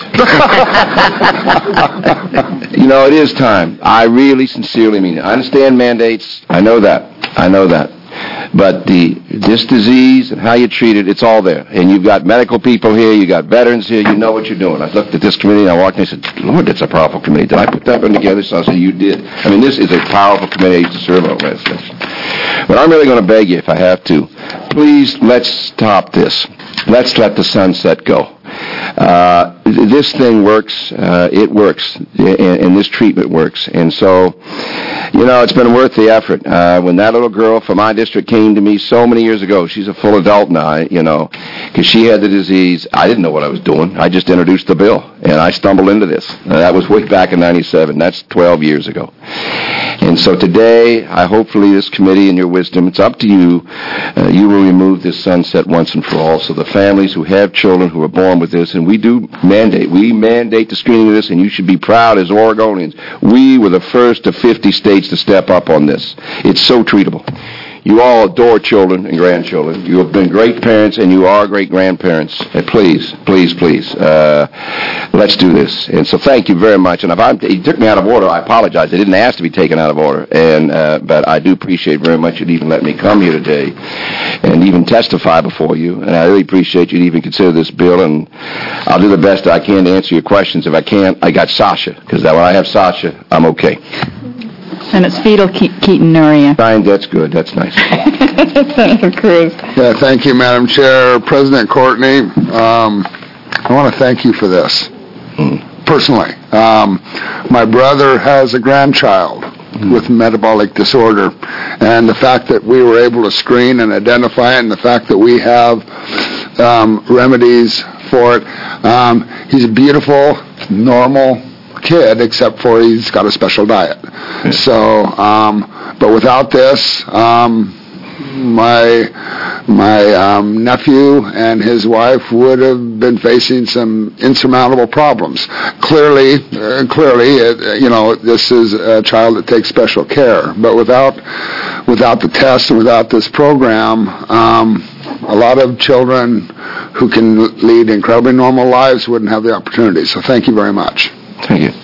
K: You know, it is time. I really sincerely mean it. I understand mandates. I know that. I know that. But the this disease and how you treat it, it's all there. And you've got medical people here, you've got veterans here, you know what you're doing. I looked at this committee and I walked in and I said, Lord, that's a powerful committee. Did I put that one together? So I said, you did. I mean, this is a powerful committee. I used to serve on last session. But I'm really going to beg you, if I have to, please let's stop this. Let's let the sunset go. Uh, this thing works. Uh, it works. And, and this treatment works. And so, you know, it's been worth the effort. Uh, when that little girl from my district came to me so many years ago, she's a full adult now, you know, because she had the disease. I didn't know what I was doing. I just introduced the bill, and I stumbled into this. Uh, that was way back in ninety-seven. That's twelve years ago. And so today, I hopefully this committee in your wisdom, it's up to you, uh, you will remove this sunset once and for all. So the families who have children who are born with this, and we do mandate, we mandate the screening of this, and you should be proud as Oregonians. We were the first of fifty states to step up on this. It's so treatable. You all adore children and grandchildren. You have been great parents, and you are great grandparents. And please, please, please, uh, let's do this. And so thank you very much. And if I'm, you took me out of order, I apologize. I didn't ask to be taken out of order. And uh, but I do appreciate very much you'd even let me come here today and even testify before you. And I really appreciate you'd even consider this bill. And I'll do the best I can to answer your questions. If I can't, I got Sasha, because when I have Sasha, I'm okay.
B: And it's fetal ke- ketonuria.
K: Fine, that's good. That's nice.
B: Senator Cruz.
D: Yeah, thank you, Madam Chair. President Courtney, um, I want to thank you for this,
K: Mm.
D: personally. Um, my brother has a grandchild
K: Mm.
D: with metabolic disorder, and the fact that we were able to screen and identify it, and the fact that we have um, remedies for it, um, he's a beautiful, normal kid, except for he's got a special diet. So, um, but without this, um, my my um, nephew and his wife would have been facing some insurmountable problems. Clearly, uh, clearly, uh, you know, this is a child that takes special care. But without without the test and without this program, um, a lot of children who can lead incredibly normal lives wouldn't have the opportunity. So, thank you very much.
K: Thank you.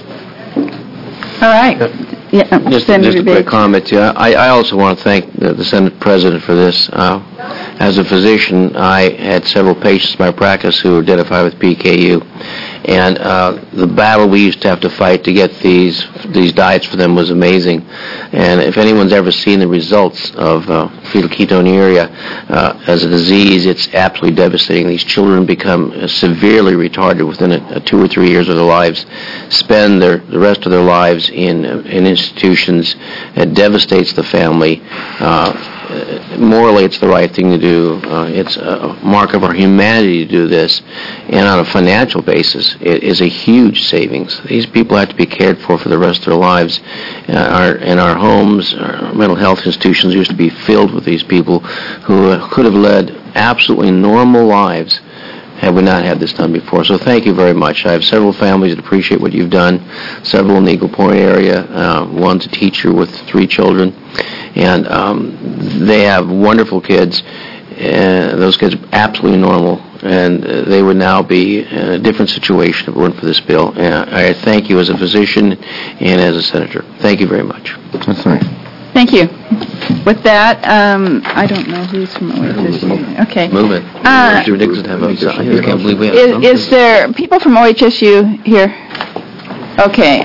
B: All right. Yeah,
A: Just,
B: Senator
A: just a quick
B: Bates.
A: comment. Yeah, I, I also want to thank the, the Senate President for this. Uh, as a physician, I had several patients in my practice who were identified with P K U, and uh, the battle we used to have to fight to get these these diets for them was amazing. And if anyone's ever seen the results of uh, fetal ketonuria uh, as a disease, it's absolutely devastating. These children become uh, severely retarded within a, a two or three years of their lives, spend their the rest of their lives in uh, in institutions. It devastates the family. Uh, morally, it's the right thing to do. Uh, it's a mark of our humanity to do this, and on a financial basis, it is a huge savings. These people have to be cared for for the rest of their lives. Uh, our, in our homes, our mental health institutions used to be filled with these people who uh, could have led absolutely normal lives had we not had this done before. So thank you very much. I have several families that appreciate what you've done, several in the Eagle Point area. Uh, one's a teacher with three children, and um, they have wonderful kids. Uh, those kids are absolutely normal, and uh, they would now be in a different situation if it weren't for this bill. Uh, I thank you as a physician and as a senator. Thank you very much.
K: That's nice.
B: Thank you. With that, um, I don't know who's from O H S U. Okay.
A: Move it.
B: Uh,
A: It's ridiculous to have a, I can't believe we have
B: Is,
A: some.
B: is there people from O H S U here? Okay.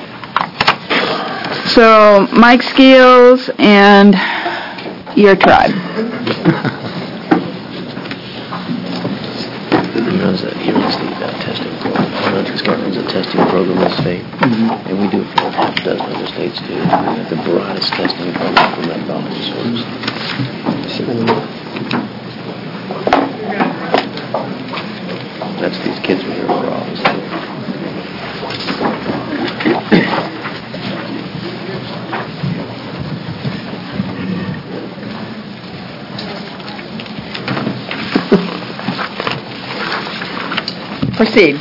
B: So Mike Skeels and your tribe.
A: He runs a, he runs the uh, testing program. Scott runs a testing program in the state, mm-hmm. and we do it for half a dozen other states too. We have the broadest testing program for metabolic disorders. That's these kids with their problems.
B: Proceed.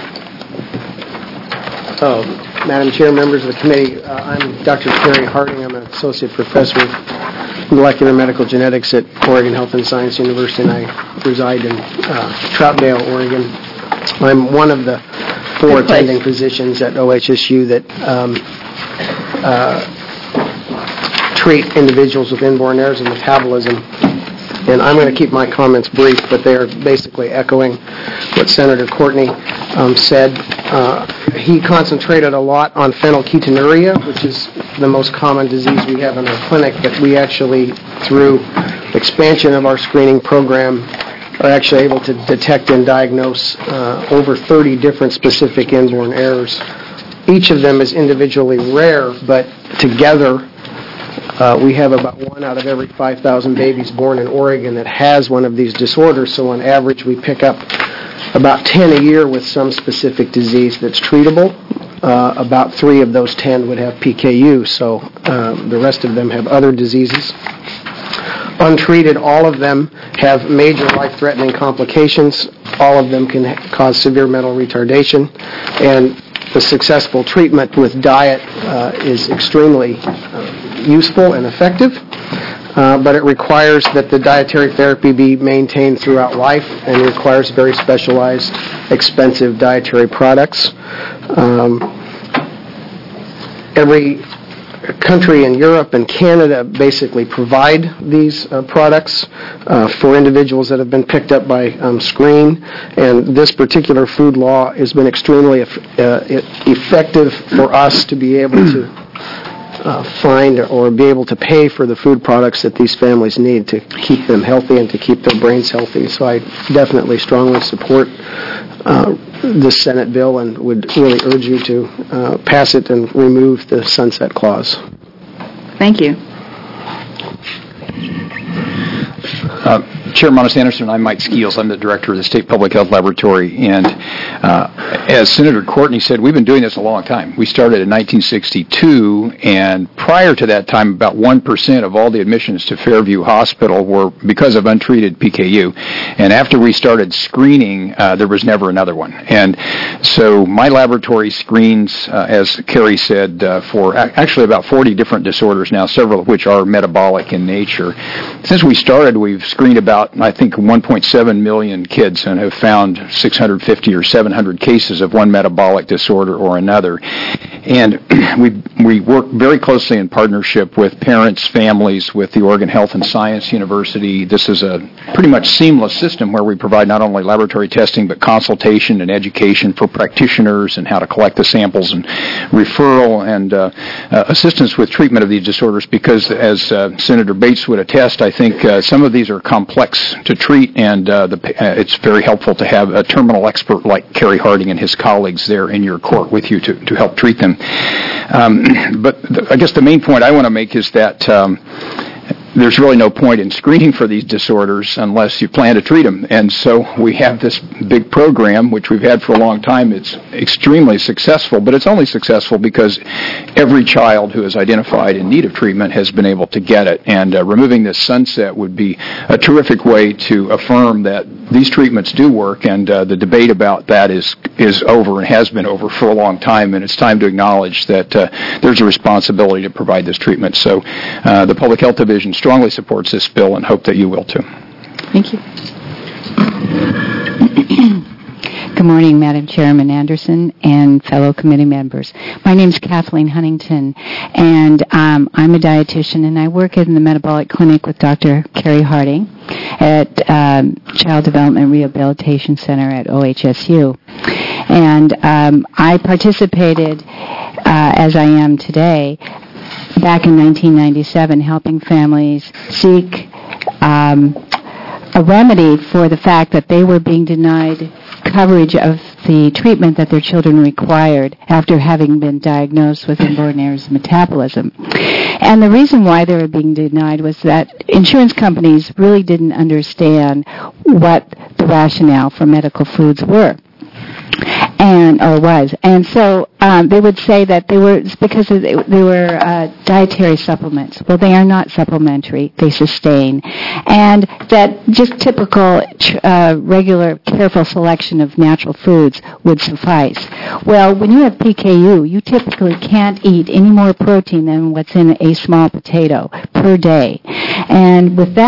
L: Uh, Madam Chair, members of the committee, uh, I'm Doctor Terry Harding. I'm an associate professor of molecular medical genetics at Oregon Health and Science University, and I reside in uh, Troutdale, Oregon. I'm one of the four attending physicians at O H S U that um, uh, treat individuals with inborn errors of metabolism. And I'm going to keep my comments brief, but they are basically echoing what Senator Courtney um, said. Uh, he concentrated a lot on phenylketonuria, which is the most common disease we have in our clinic, but we actually, through expansion of our screening program, are actually able to detect and diagnose uh, over thirty different specific inborn errors. Each of them is individually rare, but together Uh, we have about one out of every five thousand babies born in Oregon that has one of these disorders, so on average we pick up about ten a year with some specific disease that's treatable. Uh, about three of those ten would have P K U, so um, the rest of them have other diseases. Untreated, all of them have major life-threatening complications. All of them can ha- cause severe mental retardation, and the successful treatment with diet uh, is extremely uh, useful and effective, uh, but it requires that the dietary therapy be maintained throughout life and requires very specialized, expensive dietary products. Um, every country in Europe and Canada basically provide these uh, products uh, for individuals that have been picked up by um, screen, and this particular food law has been extremely eff- uh, effective for us to be able to Uh, find or be able to pay for the food products that these families need to keep them healthy and to keep their brains healthy. So I definitely strongly support uh, this Senate bill and would really urge you to uh, pass it and remove the sunset clause.
B: Thank you.
M: Uh, Chair Monis Anderson, I'm Mike Skeels. I'm the director of the State Public Health Laboratory. And uh, as Senator Courtney said, we've been doing this a long time. We started in nineteen sixty-two, and prior to that time, about one percent of all the admissions to Fairview Hospital were because of untreated P K U. And after we started screening, uh, there was never another one. And so my laboratory screens, uh, as Carrie said, uh, for a- actually about forty different disorders now, several of which are metabolic in nature. Since we started, we've screened about I think one point seven million kids and have found six hundred fifty or seven hundred cases of one metabolic disorder or another. And we we work very closely in partnership with parents, families, with the Oregon Health and Science University. This is a pretty much seamless system where we provide not only laboratory testing but consultation and education for practitioners and how to collect the samples and referral and uh, uh, assistance with treatment of these disorders, because as uh, Senator Bates would attest, I think uh, some of these are complex to treat, and uh, the, uh, it's very helpful to have a terminal expert like Kerry Harding and his colleagues there in your court with you to, to help treat them. Um, but the, I guess the main point I want to make is that um, there's really no point in screening for these disorders unless you plan to treat them. And so we have this big program, which we've had for a long time. It's extremely successful, but it's only successful because every child who is identified in need of treatment has been able to get it. And uh, removing this sunset would be a terrific way to affirm that these treatments do work, and uh, the debate about that is is over and has been over for a long time, and it's time to acknowledge that uh, there's a responsibility to provide this treatment. So uh, the Public Health Division strongly supports this bill and hope that you will too.
N: Thank you. Good morning, Madam Chairman Anderson and fellow committee members. My name is Kathleen Huntington, and um, I'm a dietitian, and I work in the metabolic clinic with Doctor Kerry Harding at um, Child Development Rehabilitation Center at O H S U. And um, I participated, uh, as I am today, back in nineteen ninety-seven, helping families seek um, a remedy for the fact that they were being denied coverage of the treatment that their children required after having been diagnosed with inborn errors of metabolism. And the reason why they were being denied was that insurance companies really didn't understand what the rationale for medical foods were. And or was, and so um, they would say that they were because they, they were uh, dietary supplements. Well, they are not supplementary; they sustain, and that just typical, uh, regular, careful selection of natural foods would suffice. Well, when you have P K U, you typically can't eat any more protein than what's in a small potato per day, and with that,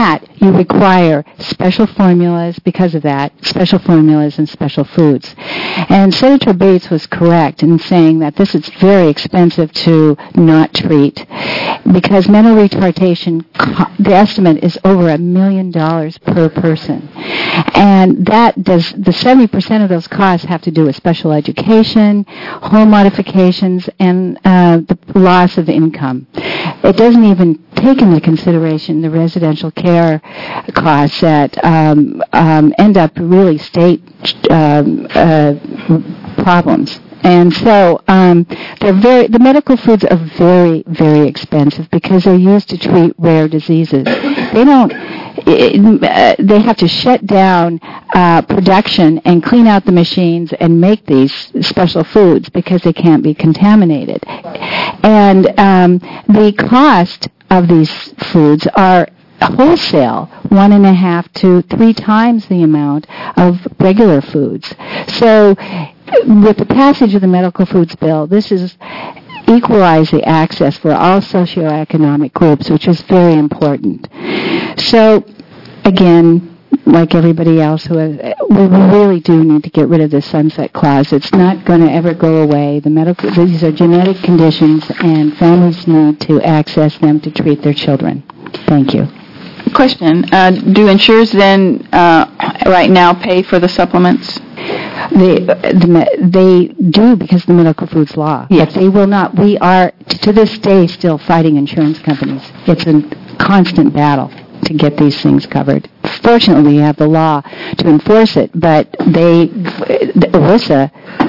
N: you require special formulas because of that, special formulas and special foods. And Senator Bates was correct in saying that this is very expensive to not treat because mental retardation, the estimate is over a million dollars per person. And that does, the seventy percent of those costs have to do with special education, home modifications, and uh, the loss of income. It doesn't even take into consideration the residential care costs that um, um, end up really state um, uh, problems. And so um, they're very, the medical foods are very, very expensive because they're used to treat rare diseases. They don't, it, uh, they have to shut down uh, production and clean out the machines and make these special foods because they can't be contaminated. And um, the cost of these foods are wholesale, one and a half to three times the amount of regular foods. So with the passage of the medical foods bill, this is equalize the access for all socioeconomic groups, which is very important. So, again, like everybody else, who has, we really do need to get rid of this sunset clause. It's not going to ever go away. The medical, these are genetic conditions, and families need to access them to treat their children. Thank you.
B: Question, uh, do insurers then uh, right now pay for the supplements?
N: They, the, they do because of the medical foods law.
B: Yes.
N: But they will not. We are, to this day, still fighting insurance companies. It's a constant battle to get these things covered. Fortunately, we have the law to enforce it, but they, ERISA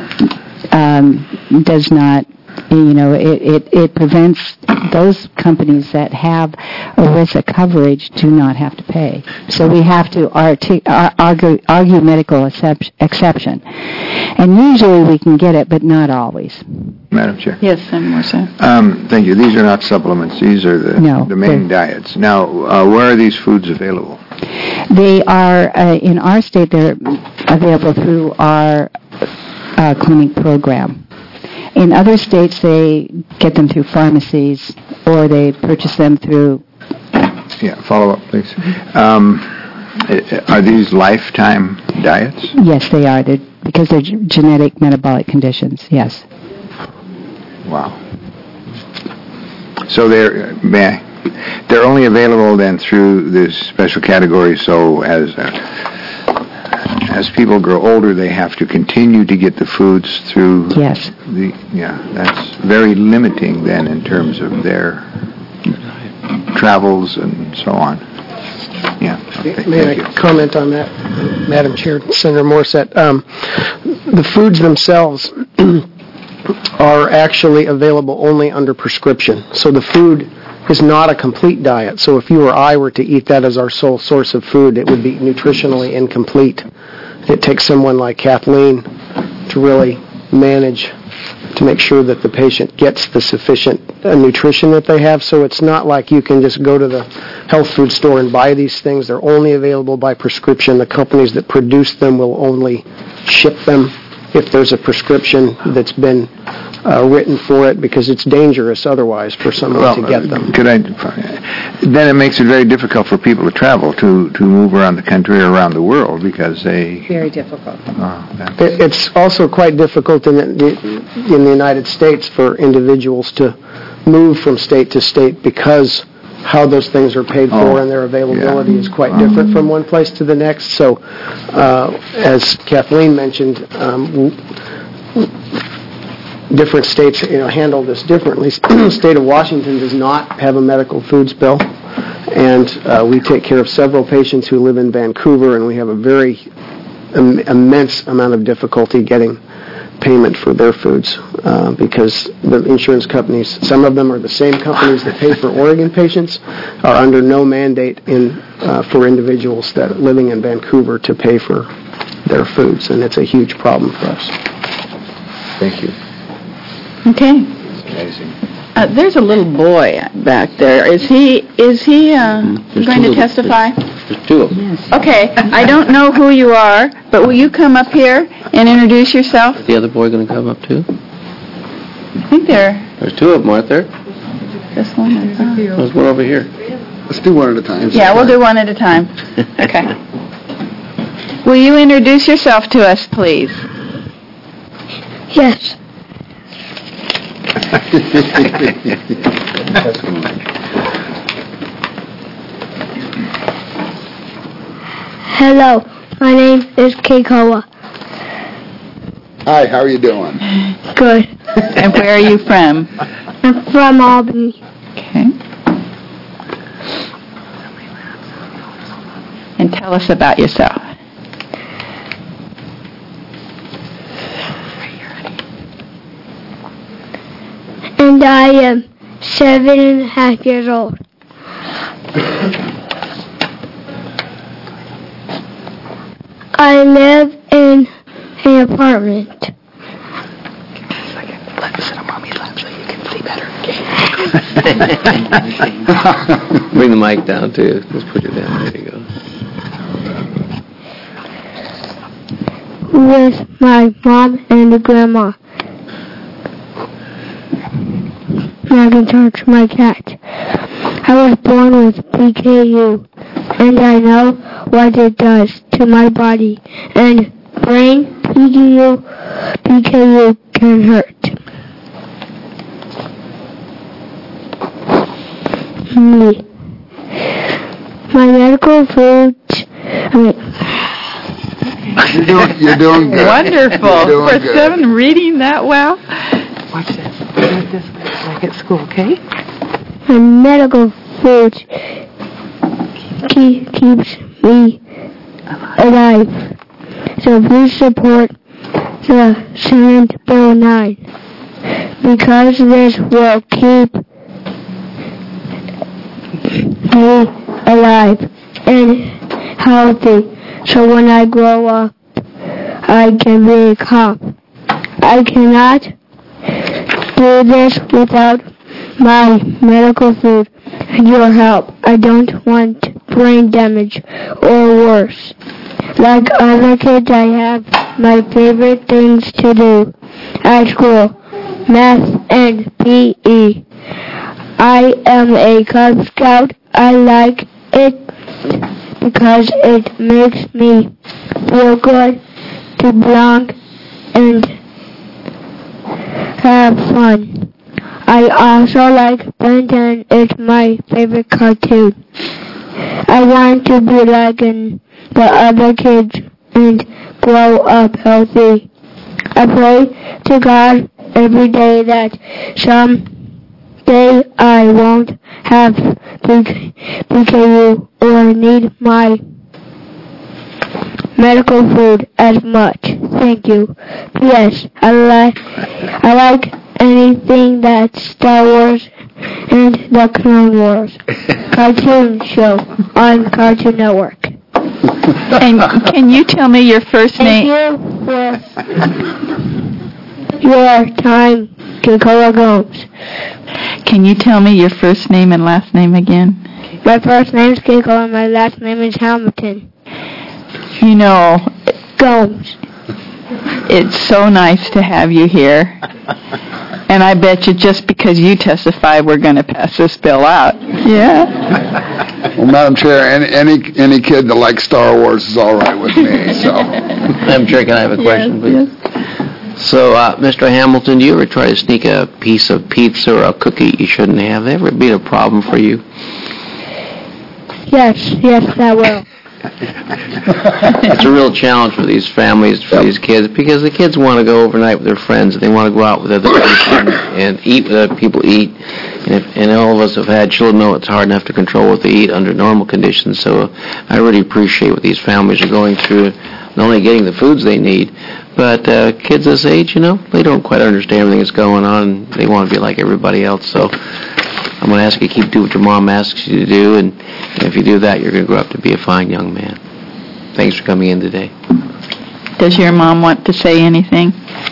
N: um, does not, you know, it, it, it prevents those companies that have ERISA coverage do not have to pay. So we have to arti- argue, argue medical excep- exception. And usually we can get it, but not always.
H: Madam Chair.
B: Yes, Senator Morissette.
H: Um, thank you. These are not supplements. These are the,
N: No,
H: the main diets. Now, uh, where are these foods available?
N: They are, uh, in our state, they're available through our uh, clinic program. In other states, they get them through pharmacies or they purchase them through...
H: Yeah, follow up, please. Um, are these lifetime diets?
N: Yes, they are. They're, because they're g- genetic metabolic conditions, yes.
H: Wow. So they're, may I, they're only available then through this special category, so as uh, as people grow older, they have to continue to get the foods through...
N: Yes.
H: The, yeah, that's very limiting then in terms of their travels and so on. Yeah. Okay,
L: May
H: thank
L: I
H: you.
L: comment on that, Madam Chair, Senator Morissette? Um, the foods themselves are actually available only under prescription. So the food is not a complete diet. So if you or I were to eat that as our sole source of food, it would be nutritionally incomplete. It takes someone like Kathleen to really manage to make sure that the patient gets the sufficient uh, nutrition that they have. So it's not like you can just go to the health food store and buy these things. They're only available by prescription. The companies that produce them will only ship them if there's a prescription that's been uh, written for it, because it's dangerous otherwise for someone
H: Well,
L: to get them.
H: Could I, then it makes it very difficult for people to travel, to, to move around the country or around the world, because they...
N: Very difficult.
H: Oh, that's-
L: It- It's also quite difficult in the, in the United States for individuals to move from state to state because how those things are paid for
H: Oh,
L: and their availability
H: yeah.
L: is quite
H: Oh.
L: different from one place to the next. So, uh, as Kathleen mentioned, um, w- different states, you know, handle this differently. The state of Washington does not have a medical foods bill, and uh, we take care of several patients who live in Vancouver, and we have a very im- immense amount of difficulty getting payment for their foods uh, because the insurance companies, some of them are the same companies that pay for Oregon patients, are under no mandate in uh, for individuals that living in Vancouver to pay for their foods, and it's a huge problem for us.
H: Thank you.
B: Okay.
H: Amazing.
B: Uh, there's a little boy back there. Is he, is he uh,
A: There's
B: going
A: two
B: to
A: of them.
B: testify?
A: There's two of them.
B: Okay, I don't know who you are, but will you come up here and introduce yourself?
A: Is the other boy going to come up too?
B: I think there,
A: There's two of them, aren't there?
B: this one is, uh,
A: There's one over here.
D: Let's do one at a time.
B: Yeah, we'll do one at a time. Okay. Will you introduce yourself to us, please?
I: Yes. Hello, my name is Keikoa.
D: Hi, how are you doing?
I: Good.
B: And where are you from?
I: I'm from Albany.
B: Okay. And tell us about yourself.
I: And I am seven and a half years old. I live in an apartment.
B: Let sit on mommy's lap so you can see better.
A: Bring the mic down, too. Just put it down. There you go.
I: With my mom and grandma. I can touch my cat. I was born with P K U, and I know what it does to my body and brain. P K U, P K U can hurt me. My medical foods. I mean,
D: You're doing, you're doing good.
B: Wonderful.
D: You're doing
B: For
D: good.
B: seven, reading that well. Watch this. Do it this way, like at school, okay?
I: my medical foods keep, keeps me alive. So please support the Senate Bill nine, because this will keep me alive and healthy. So when I grow up, I can be a cop. I cannot do this without my medical food and your help. I don't want brain damage or worse. Like other kids, I have my favorite things to do at school, math and P E. I am a Cub Scout. I like it because it makes me feel good to belong and have fun. I also like Ben ten. It's my favorite cartoon. I want to be like an, the other kids and grow up healthy. I pray to God every day that someday I won't have P K U or need my medical food as much. Thank you. P S. I like I like anything that's Star Wars and the Clone Wars cartoon show on Cartoon Network.
B: And can you tell me your first name?
I: Thank you for your time, Keikoa Gomes.
B: Can you tell me your first name and last name again?
I: My first name is Keikoa and my last name is Hamilton.
B: You know,
I: Gomes.
B: It's so nice to have you here. And I bet you just because you testify, we're going to pass this bill out. Yeah?
D: Well, Madam Chair, any, any any kid that likes Star Wars is all right with me, so.
A: Madam Chair, can I have a question,
B: Yes,
A: please? So, uh, Mister Hamilton, do you ever try to sneak a piece of pizza or a cookie you shouldn't have? That ever been a problem for you?
I: Yes, yes, that will.
A: It's a real challenge for these families, for these kids, because the kids want to go overnight with their friends. They want to go out with other people and eat with other people eat. And, if, and all of us have had children know it's hard enough to control what they eat under normal conditions. So I really appreciate what these families are going through, not only getting the foods they need, but uh, kids this age, you know, they don't quite understand everything that's going on. They want to be like everybody else. So I'm going to ask you to keep doing what your mom asks you to do, and, and if you do that, you're going to grow up to be a fine young man. Thanks for coming in today.
B: Does your mom want to say anything?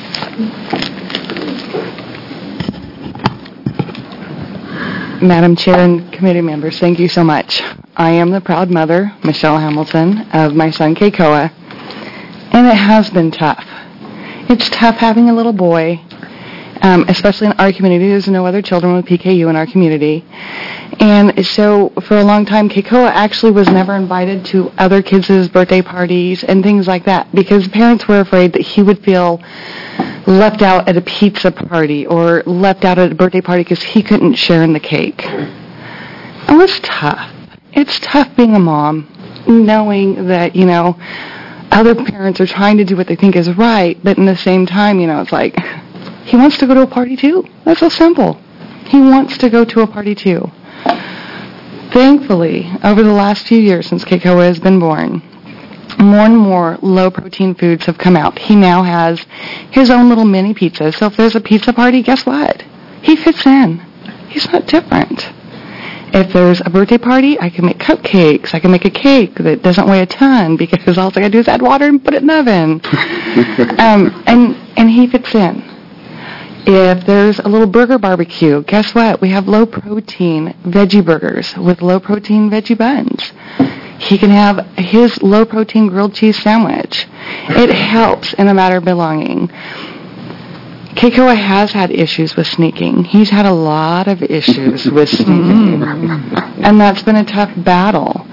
O: Madam Chair and committee members, thank you so much. I am the proud mother, Michelle Hamilton, of my son Keikoa, and it has been tough. It's tough having a little boy, um, especially in our community. There's no other children with P K U in our community. And so for a long time, Keikoa actually was never invited to other kids' birthday parties and things like that because parents were afraid that he would feel left out at a pizza party or left out at a birthday party because he couldn't share in the cake. It was tough. It's tough being a mom, knowing that, you know, other parents are trying to do what they think is right, but in the same time, you know, it's like, he wants to go to a party too. That's so simple. He wants to go to a party too. Thankfully, over the last few years since Keikoa has been born, more and more low-protein foods have come out. He now has his own little mini pizza. So if there's a pizza party, guess what? He fits in. He's not different. If there's a birthday party, I can make cupcakes. I can make a cake that doesn't weigh a ton because all I gotta do is add water and put it in the oven. um, and and he fits in. If there's a little burger barbecue, guess what? We have low-protein veggie burgers with low-protein veggie buns. He can have his low-protein grilled cheese sandwich. It helps in a matter of belonging. Keikoa has had issues with sneaking. He's had a lot of issues with sneaking. And that's been a tough battle.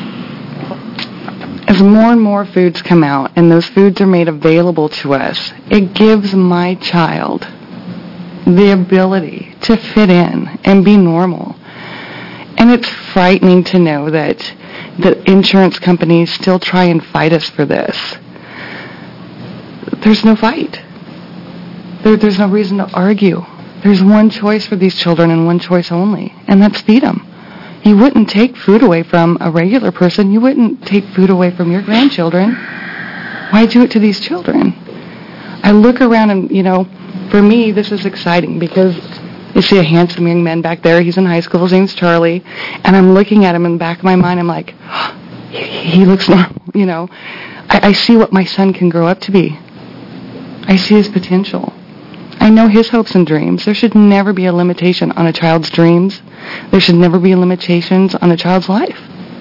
O: As more and more foods come out and those foods are made available to us, it gives my child the ability to fit in and be normal. And it's frightening to know that the insurance companies still try and fight us for this. There's no fight. There, there's no reason to argue. There's one choice for these children and one choice only, and that's feed them. You wouldn't take food away from a regular person. You wouldn't take food away from your grandchildren. Why do it to these children? I look around and, you know, for me, this is exciting because you see a handsome young man back there. He's in high school. His name's Charlie. And I'm looking at him in the back of my mind. I'm like, oh, he, he looks normal, you know. I, I see what my son can grow up to be. I see his potential. I know his hopes and dreams. There should never be a limitation on a child's dreams. There should never be limitations on a child's life.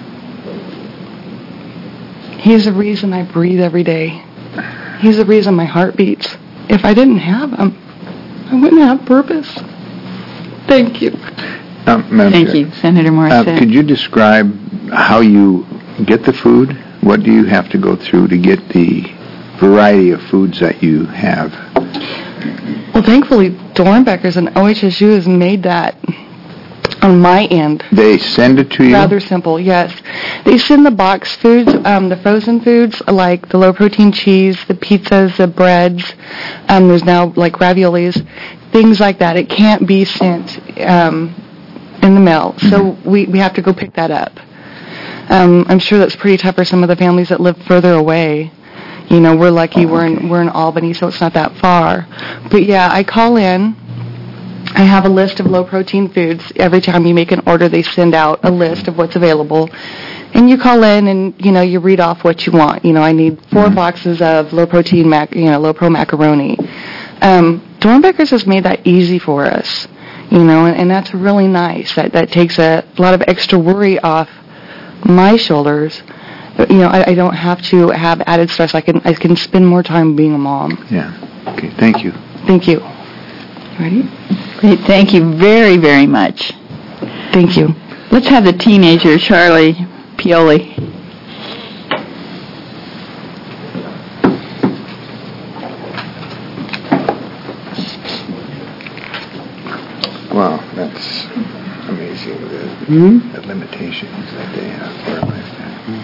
O: He's the reason I breathe every day. He's the reason my heart beats. If I didn't have him, I wouldn't have purpose. Thank you.
H: Um, Madam
N: Thank
H: Chair,
N: you, Senator Morissette.
H: Uh, could you describe how you get the food? What do you have to go through to get the variety of foods that you have?
O: Well, thankfully, Dornbeckers and O H S U has made that on my end.
H: They send it to you?
O: Rather simple, yes. They send the box foods, um, the frozen foods, like the low-protein cheese, the pizzas, the breads. Um, there's now, like, raviolis, things like that. It can't be sent um, in the mail, so mm-hmm. we, we have to go pick that up. Um, I'm sure that's pretty tough for some of the families that live further away. You know, we're lucky. Oh, okay. We're in we're in Albany, so it's not that far. But yeah, I call in. I have a list of low-protein foods. Every time you make an order, they send out a list of what's available. And you call in and, you know, you read off what you want. You know, I need four mm-hmm. boxes of low-protein, mac, you know, low-pro macaroni. Um, Dornbeckers has made that easy for us, you know, and, and that's really nice. That, that takes a lot of extra worry off my shoulders. You know, I, I don't have to have added stress. I can I can spend more time being a mom.
H: Yeah. Okay. Thank you.
O: Thank you. Ready?
N: Great. Thank you very, very much.
O: Thank you.
N: Let's have the teenager, Charlie Pioli.
H: Wow, that's amazing. The,
O: mm-hmm.
H: the limitations that they have for a lifetime.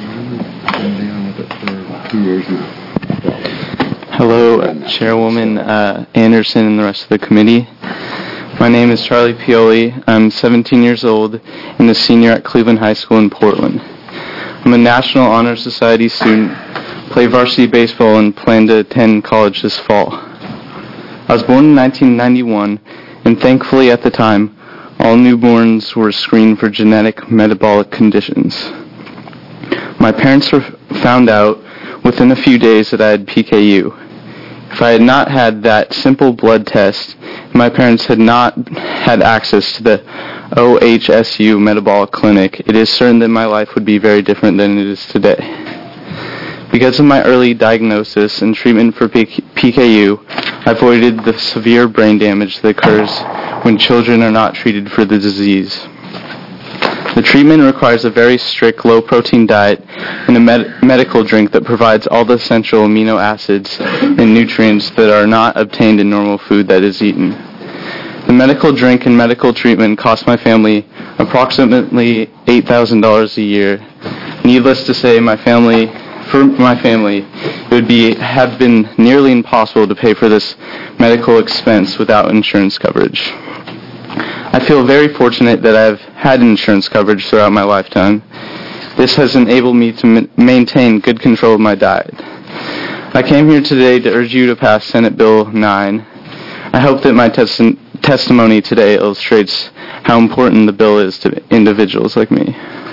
P: Hello, Chairwoman uh, Anderson and the rest of the committee. My name is Charlie Pioli. I'm seventeen years old and a senior at Cleveland High School in Portland. I'm a National Honor Society student, play varsity baseball, and plan to attend college this fall. I was born in nineteen ninety-one, and thankfully at the time, all newborns were screened for genetic metabolic conditions. My parents were found out within a few days that I had P K U. If I had not had that simple blood test, my parents had not had access to the O H S U metabolic clinic, it is certain that my life would be very different than it is today. Because of my early diagnosis and treatment for P K U, I avoided the severe brain damage that occurs when children are not treated for the disease. The treatment requires a very strict low-protein diet and a med- medical drink that provides all the essential amino acids and nutrients that are not obtained in normal food that is eaten. The medical drink and medical treatment cost my family approximately eight thousand dollars a year. Needless to say, my family, for my family, it would be have been nearly impossible to pay for this medical expense without insurance coverage. I feel very fortunate that I've had insurance coverage throughout my lifetime. This has enabled me to ma- maintain good control of my diet. I came here today to urge you to pass Senate Bill nine. I hope that my tes- testimony today illustrates how important the bill is to individuals like me.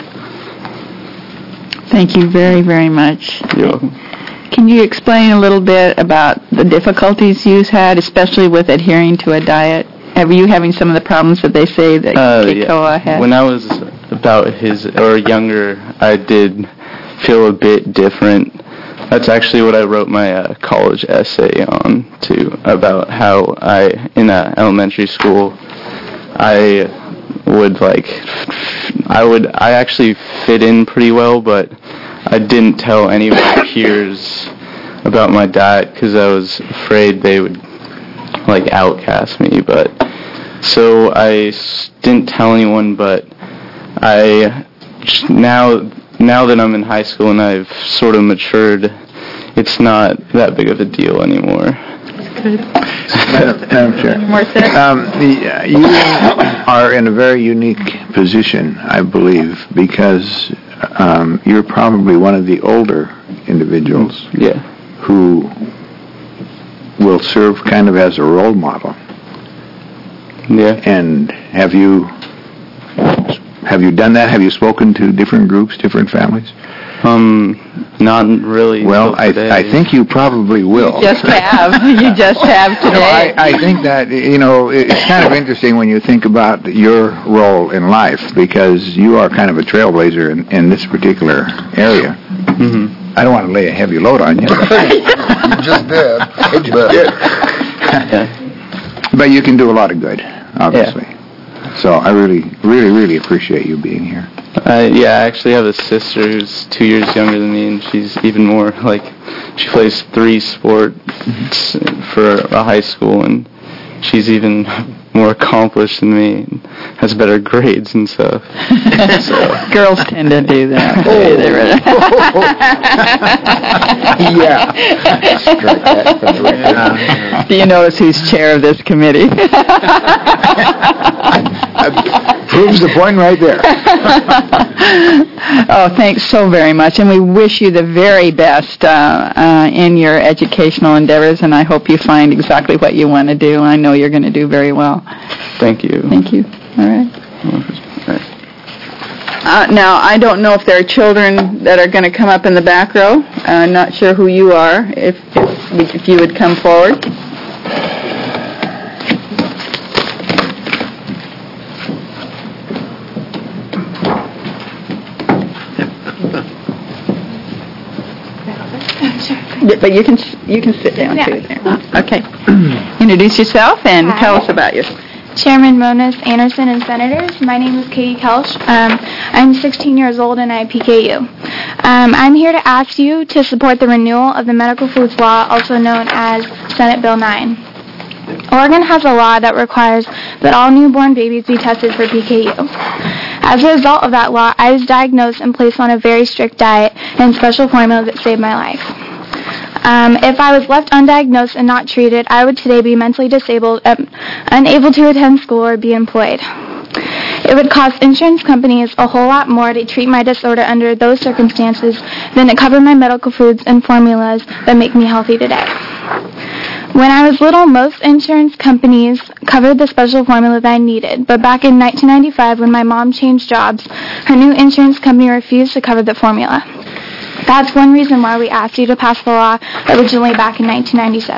B: Thank you very, very much.
P: You're welcome.
B: Can you explain a little bit about the difficulties you've had, especially with adhering to a diet? Are you having some of the problems that they say that
P: Uh,
B: Keikoa
P: yeah.
B: had?
P: When I was about his or younger, I did feel a bit different. That's actually what I wrote my uh, college essay on too, about how I in uh, elementary school I would like I would I actually fit in pretty well, but I didn't tell any of my peers about my diet because I was afraid they would like outcast me. But so I s- didn't tell anyone, but I now now that I'm in high school and I've sort of matured, it's not that big of a deal anymore.
H: Madam Chair. Um, the, uh, you are in a very unique position, I believe, because um, you're probably one of the older individuals
P: yeah.
H: who will serve kind of as a role model.
P: Yeah.
H: And have you have you done that? Have you spoken to different groups, different families?
P: Um, not really.
H: Well, I I think you probably will.
B: Just have. You just have
H: No,
B: today.
H: I, I think that, you know, it- it's kind of interesting when you think about your role in life, because you are kind of a trailblazer in, in this particular area.
P: Mm-hmm.
H: I don't want to lay a heavy load on you.
D: You just did. But
H: But you can do a lot of good, obviously. So I really, really, really appreciate you being here.
P: Uh, yeah, I actually have a sister who's two years younger than me, and she's even more, like, she plays three sports for a high school, and she's even more accomplished than me, and has better grades and stuff. So.
B: Girls tend to do that.
H: Yeah.
B: Do you notice who's chair of this committee?
H: Proves the point right there.
B: Oh, thanks so very much, and we wish you the very best uh, uh, in your educational endeavors, and I hope you find exactly what you want to do. I know you're going to do very well.
P: Thank you.
B: Thank you. All right. Uh, now, I don't know if there are children that are going to come up in the back row. I'm not sure who you are, if, if, if you would come forward. Yeah, but you can you can sit down too. There. Okay. Introduce yourself and
F: Hi.
B: tell us about yourself.
F: Chairman Moniz, Anderson, and Senators, my name is Katie Kelch. Um, I'm sixteen years old and I P K U. Um, I'm here to ask you to support the renewal of the Medical Foods Law, also known as Senate Bill nine. Oregon has a law that requires that all newborn babies be tested for P K U. As a result of that law, I was diagnosed and placed on a very strict diet and special formula that saved my life. Um, if I was left undiagnosed and not treated, I would today be mentally disabled, um, unable to attend school or be employed. It would cost insurance companies a whole lot more to treat my disorder under those circumstances than to cover my medical foods and formulas that make me healthy today. When I was little, most insurance companies covered the special formula that I needed, but back in nineteen ninety-five, when my mom changed jobs, her new insurance company refused to cover the formula. That's one reason why we asked you to pass the law originally back in nineteen ninety-seven.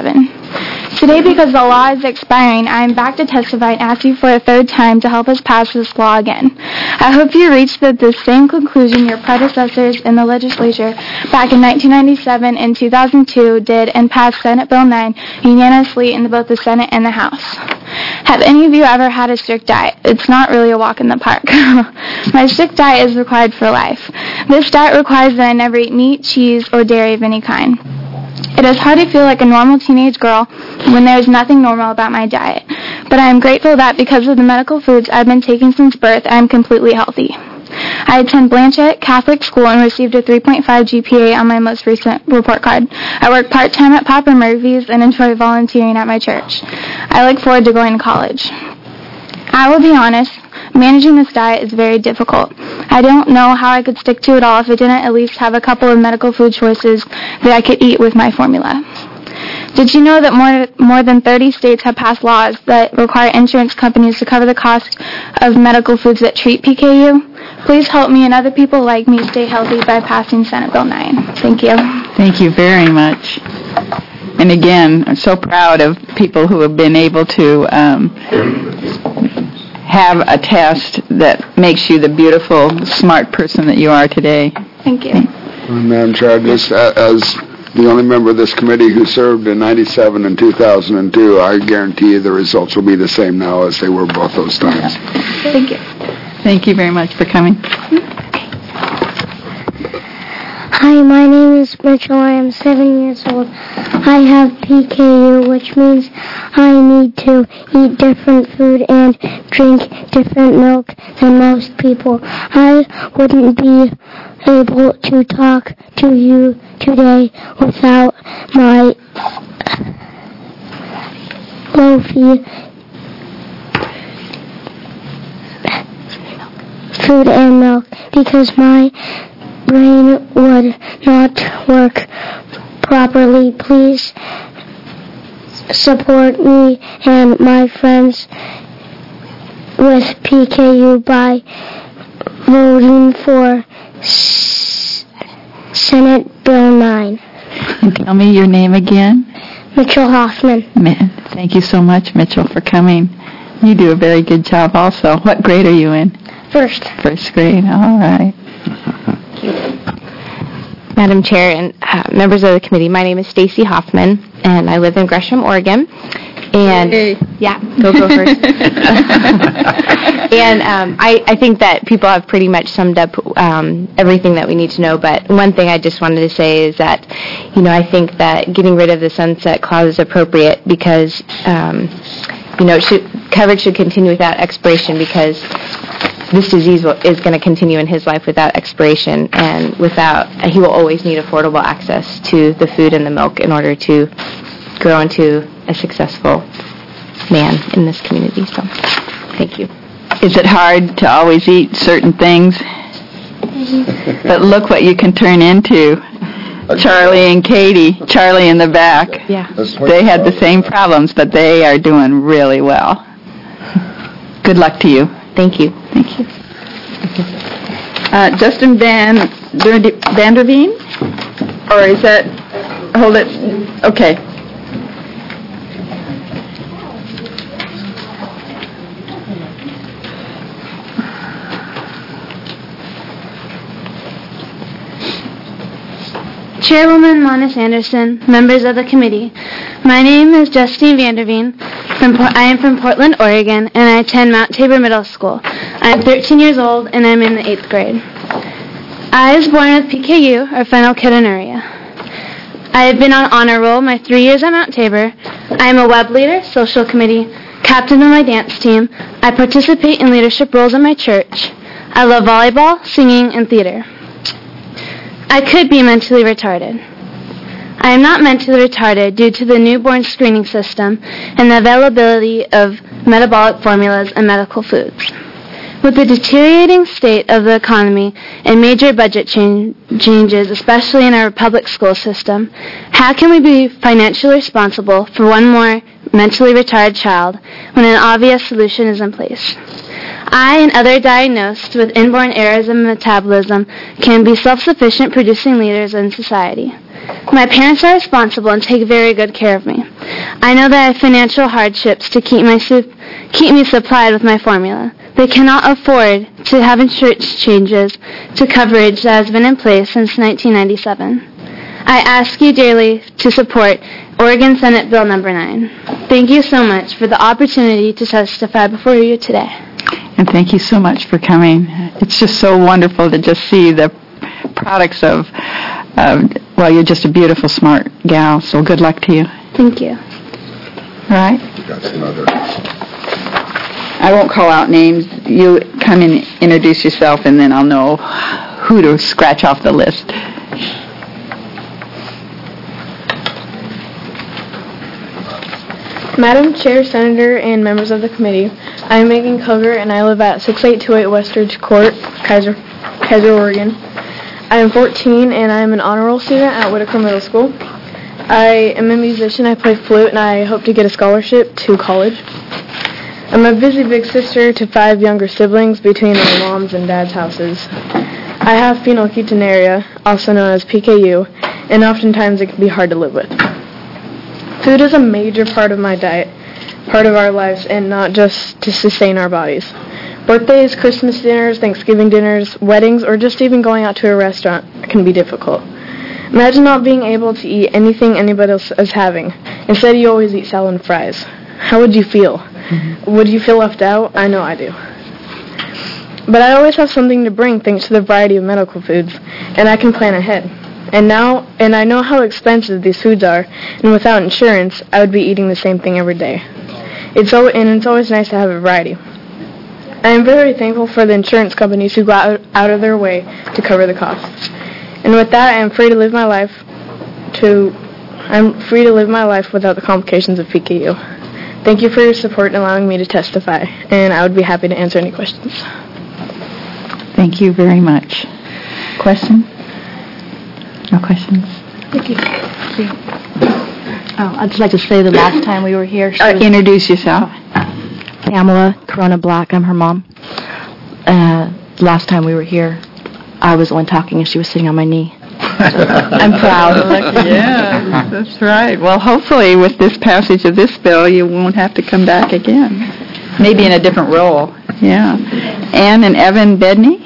F: Today, because the law is expiring, I am back to testify and ask you for a third time to help us pass this law again. I hope you reach the, the same conclusion your predecessors in the legislature back in nineteen ninety-seven and two thousand two did and passed Senate Bill nine unanimously in both the Senate and the House. Have any of you ever had a strict diet? It's not really a walk in the park. My strict diet is required for life. This diet requires that I never eat meat, cheese, or dairy of any kind. It is hard to feel like a normal teenage girl when there is nothing normal about my diet, but I am grateful that because of the medical foods I've been taking since birth, I am completely healthy. I attend Blanchette Catholic School and received a three point five G P A on my most recent report card. I work part-time at Papa Murphy's and enjoy volunteering at my church. I look forward to going to college. I will be honest, managing this diet is very difficult. I don't know how I could stick to it all if I didn't at least have a couple of medical food choices that I could eat with my formula. Did you know that more, more than thirty states have passed laws that require insurance companies to cover the cost of medical foods that treat P K U? Please help me and other people like me stay healthy by passing Senate Bill nine. Thank you.
B: Thank you very much. And again, I'm so proud of people who have been able to um, have a test that makes you the beautiful, smart person that you are today.
F: Thank you.
D: Madam Chair, just uh, as the only member of this committee who served in ninety-seven and two thousand two, I guarantee you the results will be the same now as they were both those times.
F: Thank you.
B: Thank you very much for coming.
Q: Hi, my name is Mitchell. I am seven years old. I have P K U, which means I need to eat different food and drink different milk than most people. I wouldn't be able to talk to you today without my low-fee food and milk because my brain would not work properly. Please support me and my friends with P K U by voting for S- Senate Bill nine.
B: And tell me your name again.
Q: Mitchell Hoffman.
B: Man, thank you so much, Mitchell, for coming. You do a very good job also. What grade are you in?
Q: First.
B: First grade, all right.
R: Madam Chair and uh, members of the committee, my name is Stacy Hoffman, and I live in Gresham, Oregon. And
B: Yay.
R: yeah, go go first. And um, I, I think that people have pretty much summed up um, everything that we need to know. But one thing I just wanted to say is that, you know, I think that getting rid of the sunset clause is appropriate because, um, you know, it should, coverage should continue without expiration because this disease will, is going to continue in his life without expiration, and without he will always need affordable access to the food and the milk in order to grow into a successful man in this community. So, thank you.
B: Is it hard to always eat certain things? But look what you can turn into. Charlie and Katie, Charlie in the back.
R: Yeah.
B: They had the same problems, but they are doing really well. Good luck to you.
R: Thank you.
B: Thank you. Uh, Justin Van Der- Vanderveen? Or is that, hold it, okay.
S: Chairwoman Monis Anderson, members of the committee, my name is Justine Vanderveen. From, I am from Portland, Oregon, and I attend Mount Tabor Middle School. I am thirteen years old, and I'm in the eighth grade. I was born with P K U, or phenylketonuria. I have been on honor roll my three years at Mount Tabor. I am a web leader, social committee, captain of my dance team. I participate in leadership roles in my church. I love volleyball, singing, and theater. I could be mentally retarded. I am not mentally retarded due to the newborn screening system and the availability of metabolic formulas and medical foods. With the deteriorating state of the economy and major budget change, changes, especially in our public school system, how can we be financially responsible for one more mentally retarded child when an obvious solution is in place? I and other diagnosed with inborn errors in metabolism can be self-sufficient producing leaders in society. My parents are responsible and take very good care of me. I know that I have financial hardships to keep, my su- keep me supplied with my formula. They cannot afford to have insurance changes to coverage that has been in place since nineteen ninety-seven. I ask you dearly to support Oregon Senate Bill Number nine. Thank you so much for the opportunity to testify before you today.
B: And thank you so much for coming. It's just so wonderful to just see the products of, uh, well, you're just a beautiful, smart gal, so good luck to you.
S: Thank you.
B: All right?
D: Got some other.
B: I won't call out names. You come and introduce yourself, and then I'll know who to scratch off the list.
T: Madam Chair, Senator, and members of the committee, I am Megan Koger, and I live at sixty-eight twenty-eight Westridge Court, Kaiser, Kaiser, Oregon. I am fourteen, and I am an honor roll student at Whitaker Middle School. I am a musician. I play flute, and I hope to get a scholarship to college. I'm a busy big sister to five younger siblings between my mom's and dad's houses. I have phenylketonuria, also known as P K U, and oftentimes it can be hard to live with. Food is a major part of my diet, part of our lives, and not just to sustain our bodies. Birthdays, Christmas dinners, Thanksgiving dinners, weddings, or just even going out to a restaurant can be difficult. Imagine not being able to eat anything anybody else is having. Instead, you always eat salad and fries. How would you feel? Mm-hmm. Would you feel left out? I know I do. But I always have something to bring thanks to the variety of medical foods, and I can plan ahead. And now, and I know how expensive these foods are, and without insurance, I would be eating the same thing every day. It's al- and it's always nice to have a variety. I am very thankful for the insurance companies who go out, out of their way to cover the costs. And with that, I am free to live my life. To, I'm free to live my life without the complications of P K U. Thank you for your support in allowing me to testify, and I would be happy to answer any questions.
B: Thank you very much. Question? No questions?
S: Thank you. Oh, I'd just like to say the last time we were here...
B: Uh, introduce yourself.
S: Pamela Corona Black, I'm her mom. Uh, last time we were here, I was the one talking and she was sitting on my knee. I'm proud.
B: Yeah, that's right. Well, hopefully with this passage of this bill, you won't have to come back again. Maybe in a different role. Yeah. Ann and Evan Bedney?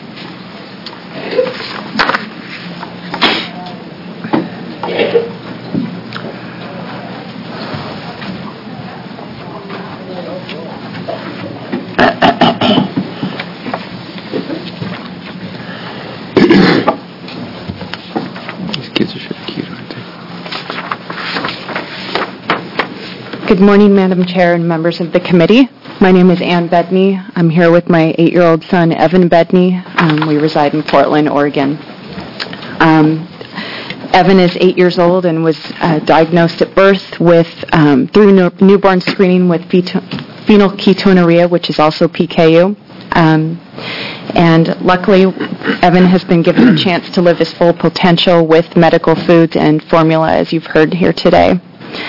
O: Good morning, Madam Chair and members of the committee. My name is Ann Bedney. I'm here with my eight-year-old son, Evan Bedney. Um, we reside in Portland, Oregon. Um, Evan is eight years old and was uh, diagnosed at birth with, um, through no- newborn screening with pheto- phenylketonuria, which is also P K U. Um, and luckily, Evan has been given a chance to live his full potential with medical foods and formula, as you've heard here today.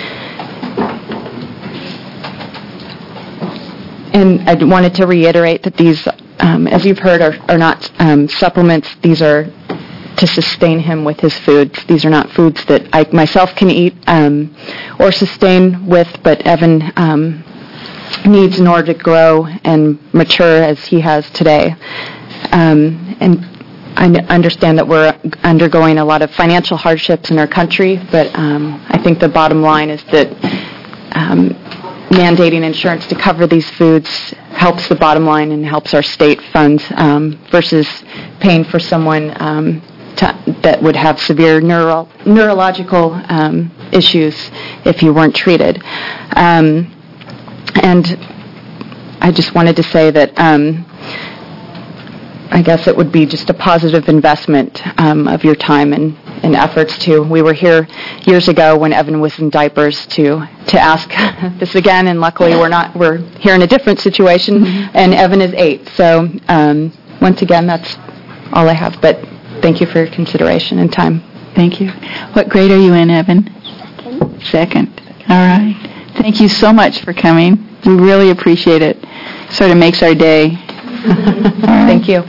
O: And I wanted to reiterate that these, um, as you've heard, are, are not um, supplements. These are to sustain him with his foods. These are not foods that I myself can eat um, or sustain with, but Evan um, needs in order to grow and mature as he has today. Um, and I understand that we're undergoing a lot of financial hardships in our country, but um, I think the bottom line is that um, mandating insurance to cover these foods helps the bottom line and helps our state funds um, versus paying for someone um, to, that would have severe neuro, neurological um, issues if he weren't treated. Um, and I just wanted to say that um, I guess it would be just a positive investment um, of your time and, and efforts to. We were here years ago when Evan was in diapers to to ask this again, and luckily we're not. We're here in a different situation, mm-hmm. and Evan is eight. So um, once again, that's all I have. But thank you for your consideration and time.
B: Thank you. What grade are you in, Evan?
Q: Second.
B: Second. All right. Thank you so much for coming. We really appreciate it. Sort of makes our day. Thank you.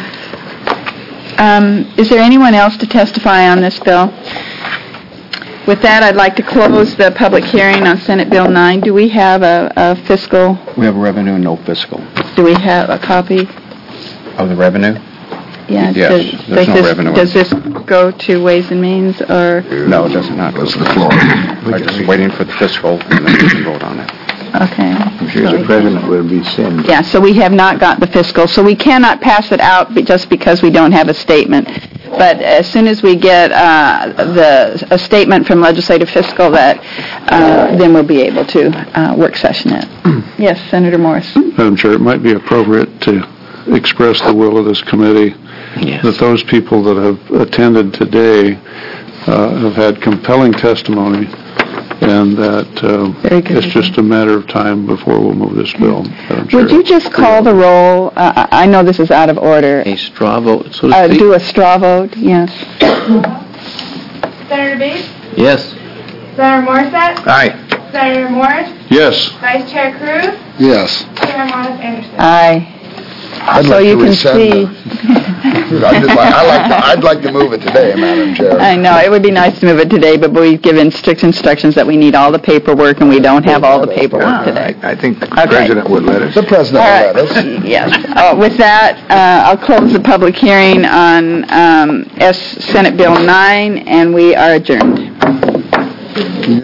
B: Um, Is there anyone else to testify on this bill? With that, I'd like to close the public hearing on Senate Bill nine. Do we have a a fiscal,
C: We have revenue and no fiscal.
B: do we have a copy?
C: Of the revenue?
B: Yeah.
C: Yes,
B: does-
C: there's
B: does
C: no
B: this-
C: revenue.
B: Does this go to Ways and Means, or?
C: No, it does not. Goes to the floor. I'm just waiting for the fiscal, and then we can vote on it.
B: Okay.
H: I'm sure the president will be sent.
B: Yeah, so we have not got the fiscal, so we cannot pass it out be- just because we don't have a statement. But as soon as we get uh, the, a statement from legislative fiscal, that, uh, then we'll be able to uh, work session it. Yes, Senator Morris.
G: Madam Chair, it might be appropriate to express the will of this committee that those people that have attended today uh, have had compelling testimony, and that uh, it's just a matter of time before we'll move this bill. Madam Chair.
B: Would you just call the roll? Uh, I I know this is out of order.
A: A straw vote, so to
B: Uh,
A: speak?
B: Do a straw vote, yes.
S: Senator Bates?
A: Yes.
S: Senator Morissette?
H: Aye.
S: Senator Morris?
G: Yes.
S: Vice Chair Cruz?
D: Yes.
S: Chair Monas Anderson?
B: Aye.
D: I'd
B: So
D: like
B: you
D: to
B: can
D: rescind
B: see.
D: the- I'd just like, I like, to- I'd like to move it today, Madam Chair.
B: I know, it would be nice to move it today, but we've given strict instructions that we need all the paperwork, and we don't have all the paperwork today.
H: I think the
B: Okay.
H: president would let us.
D: The president
B: All
D: will
B: right.
D: let us.
B: Yes. Uh, With that, uh, I'll close the public hearing on um, S Senate Bill nine, and we are adjourned.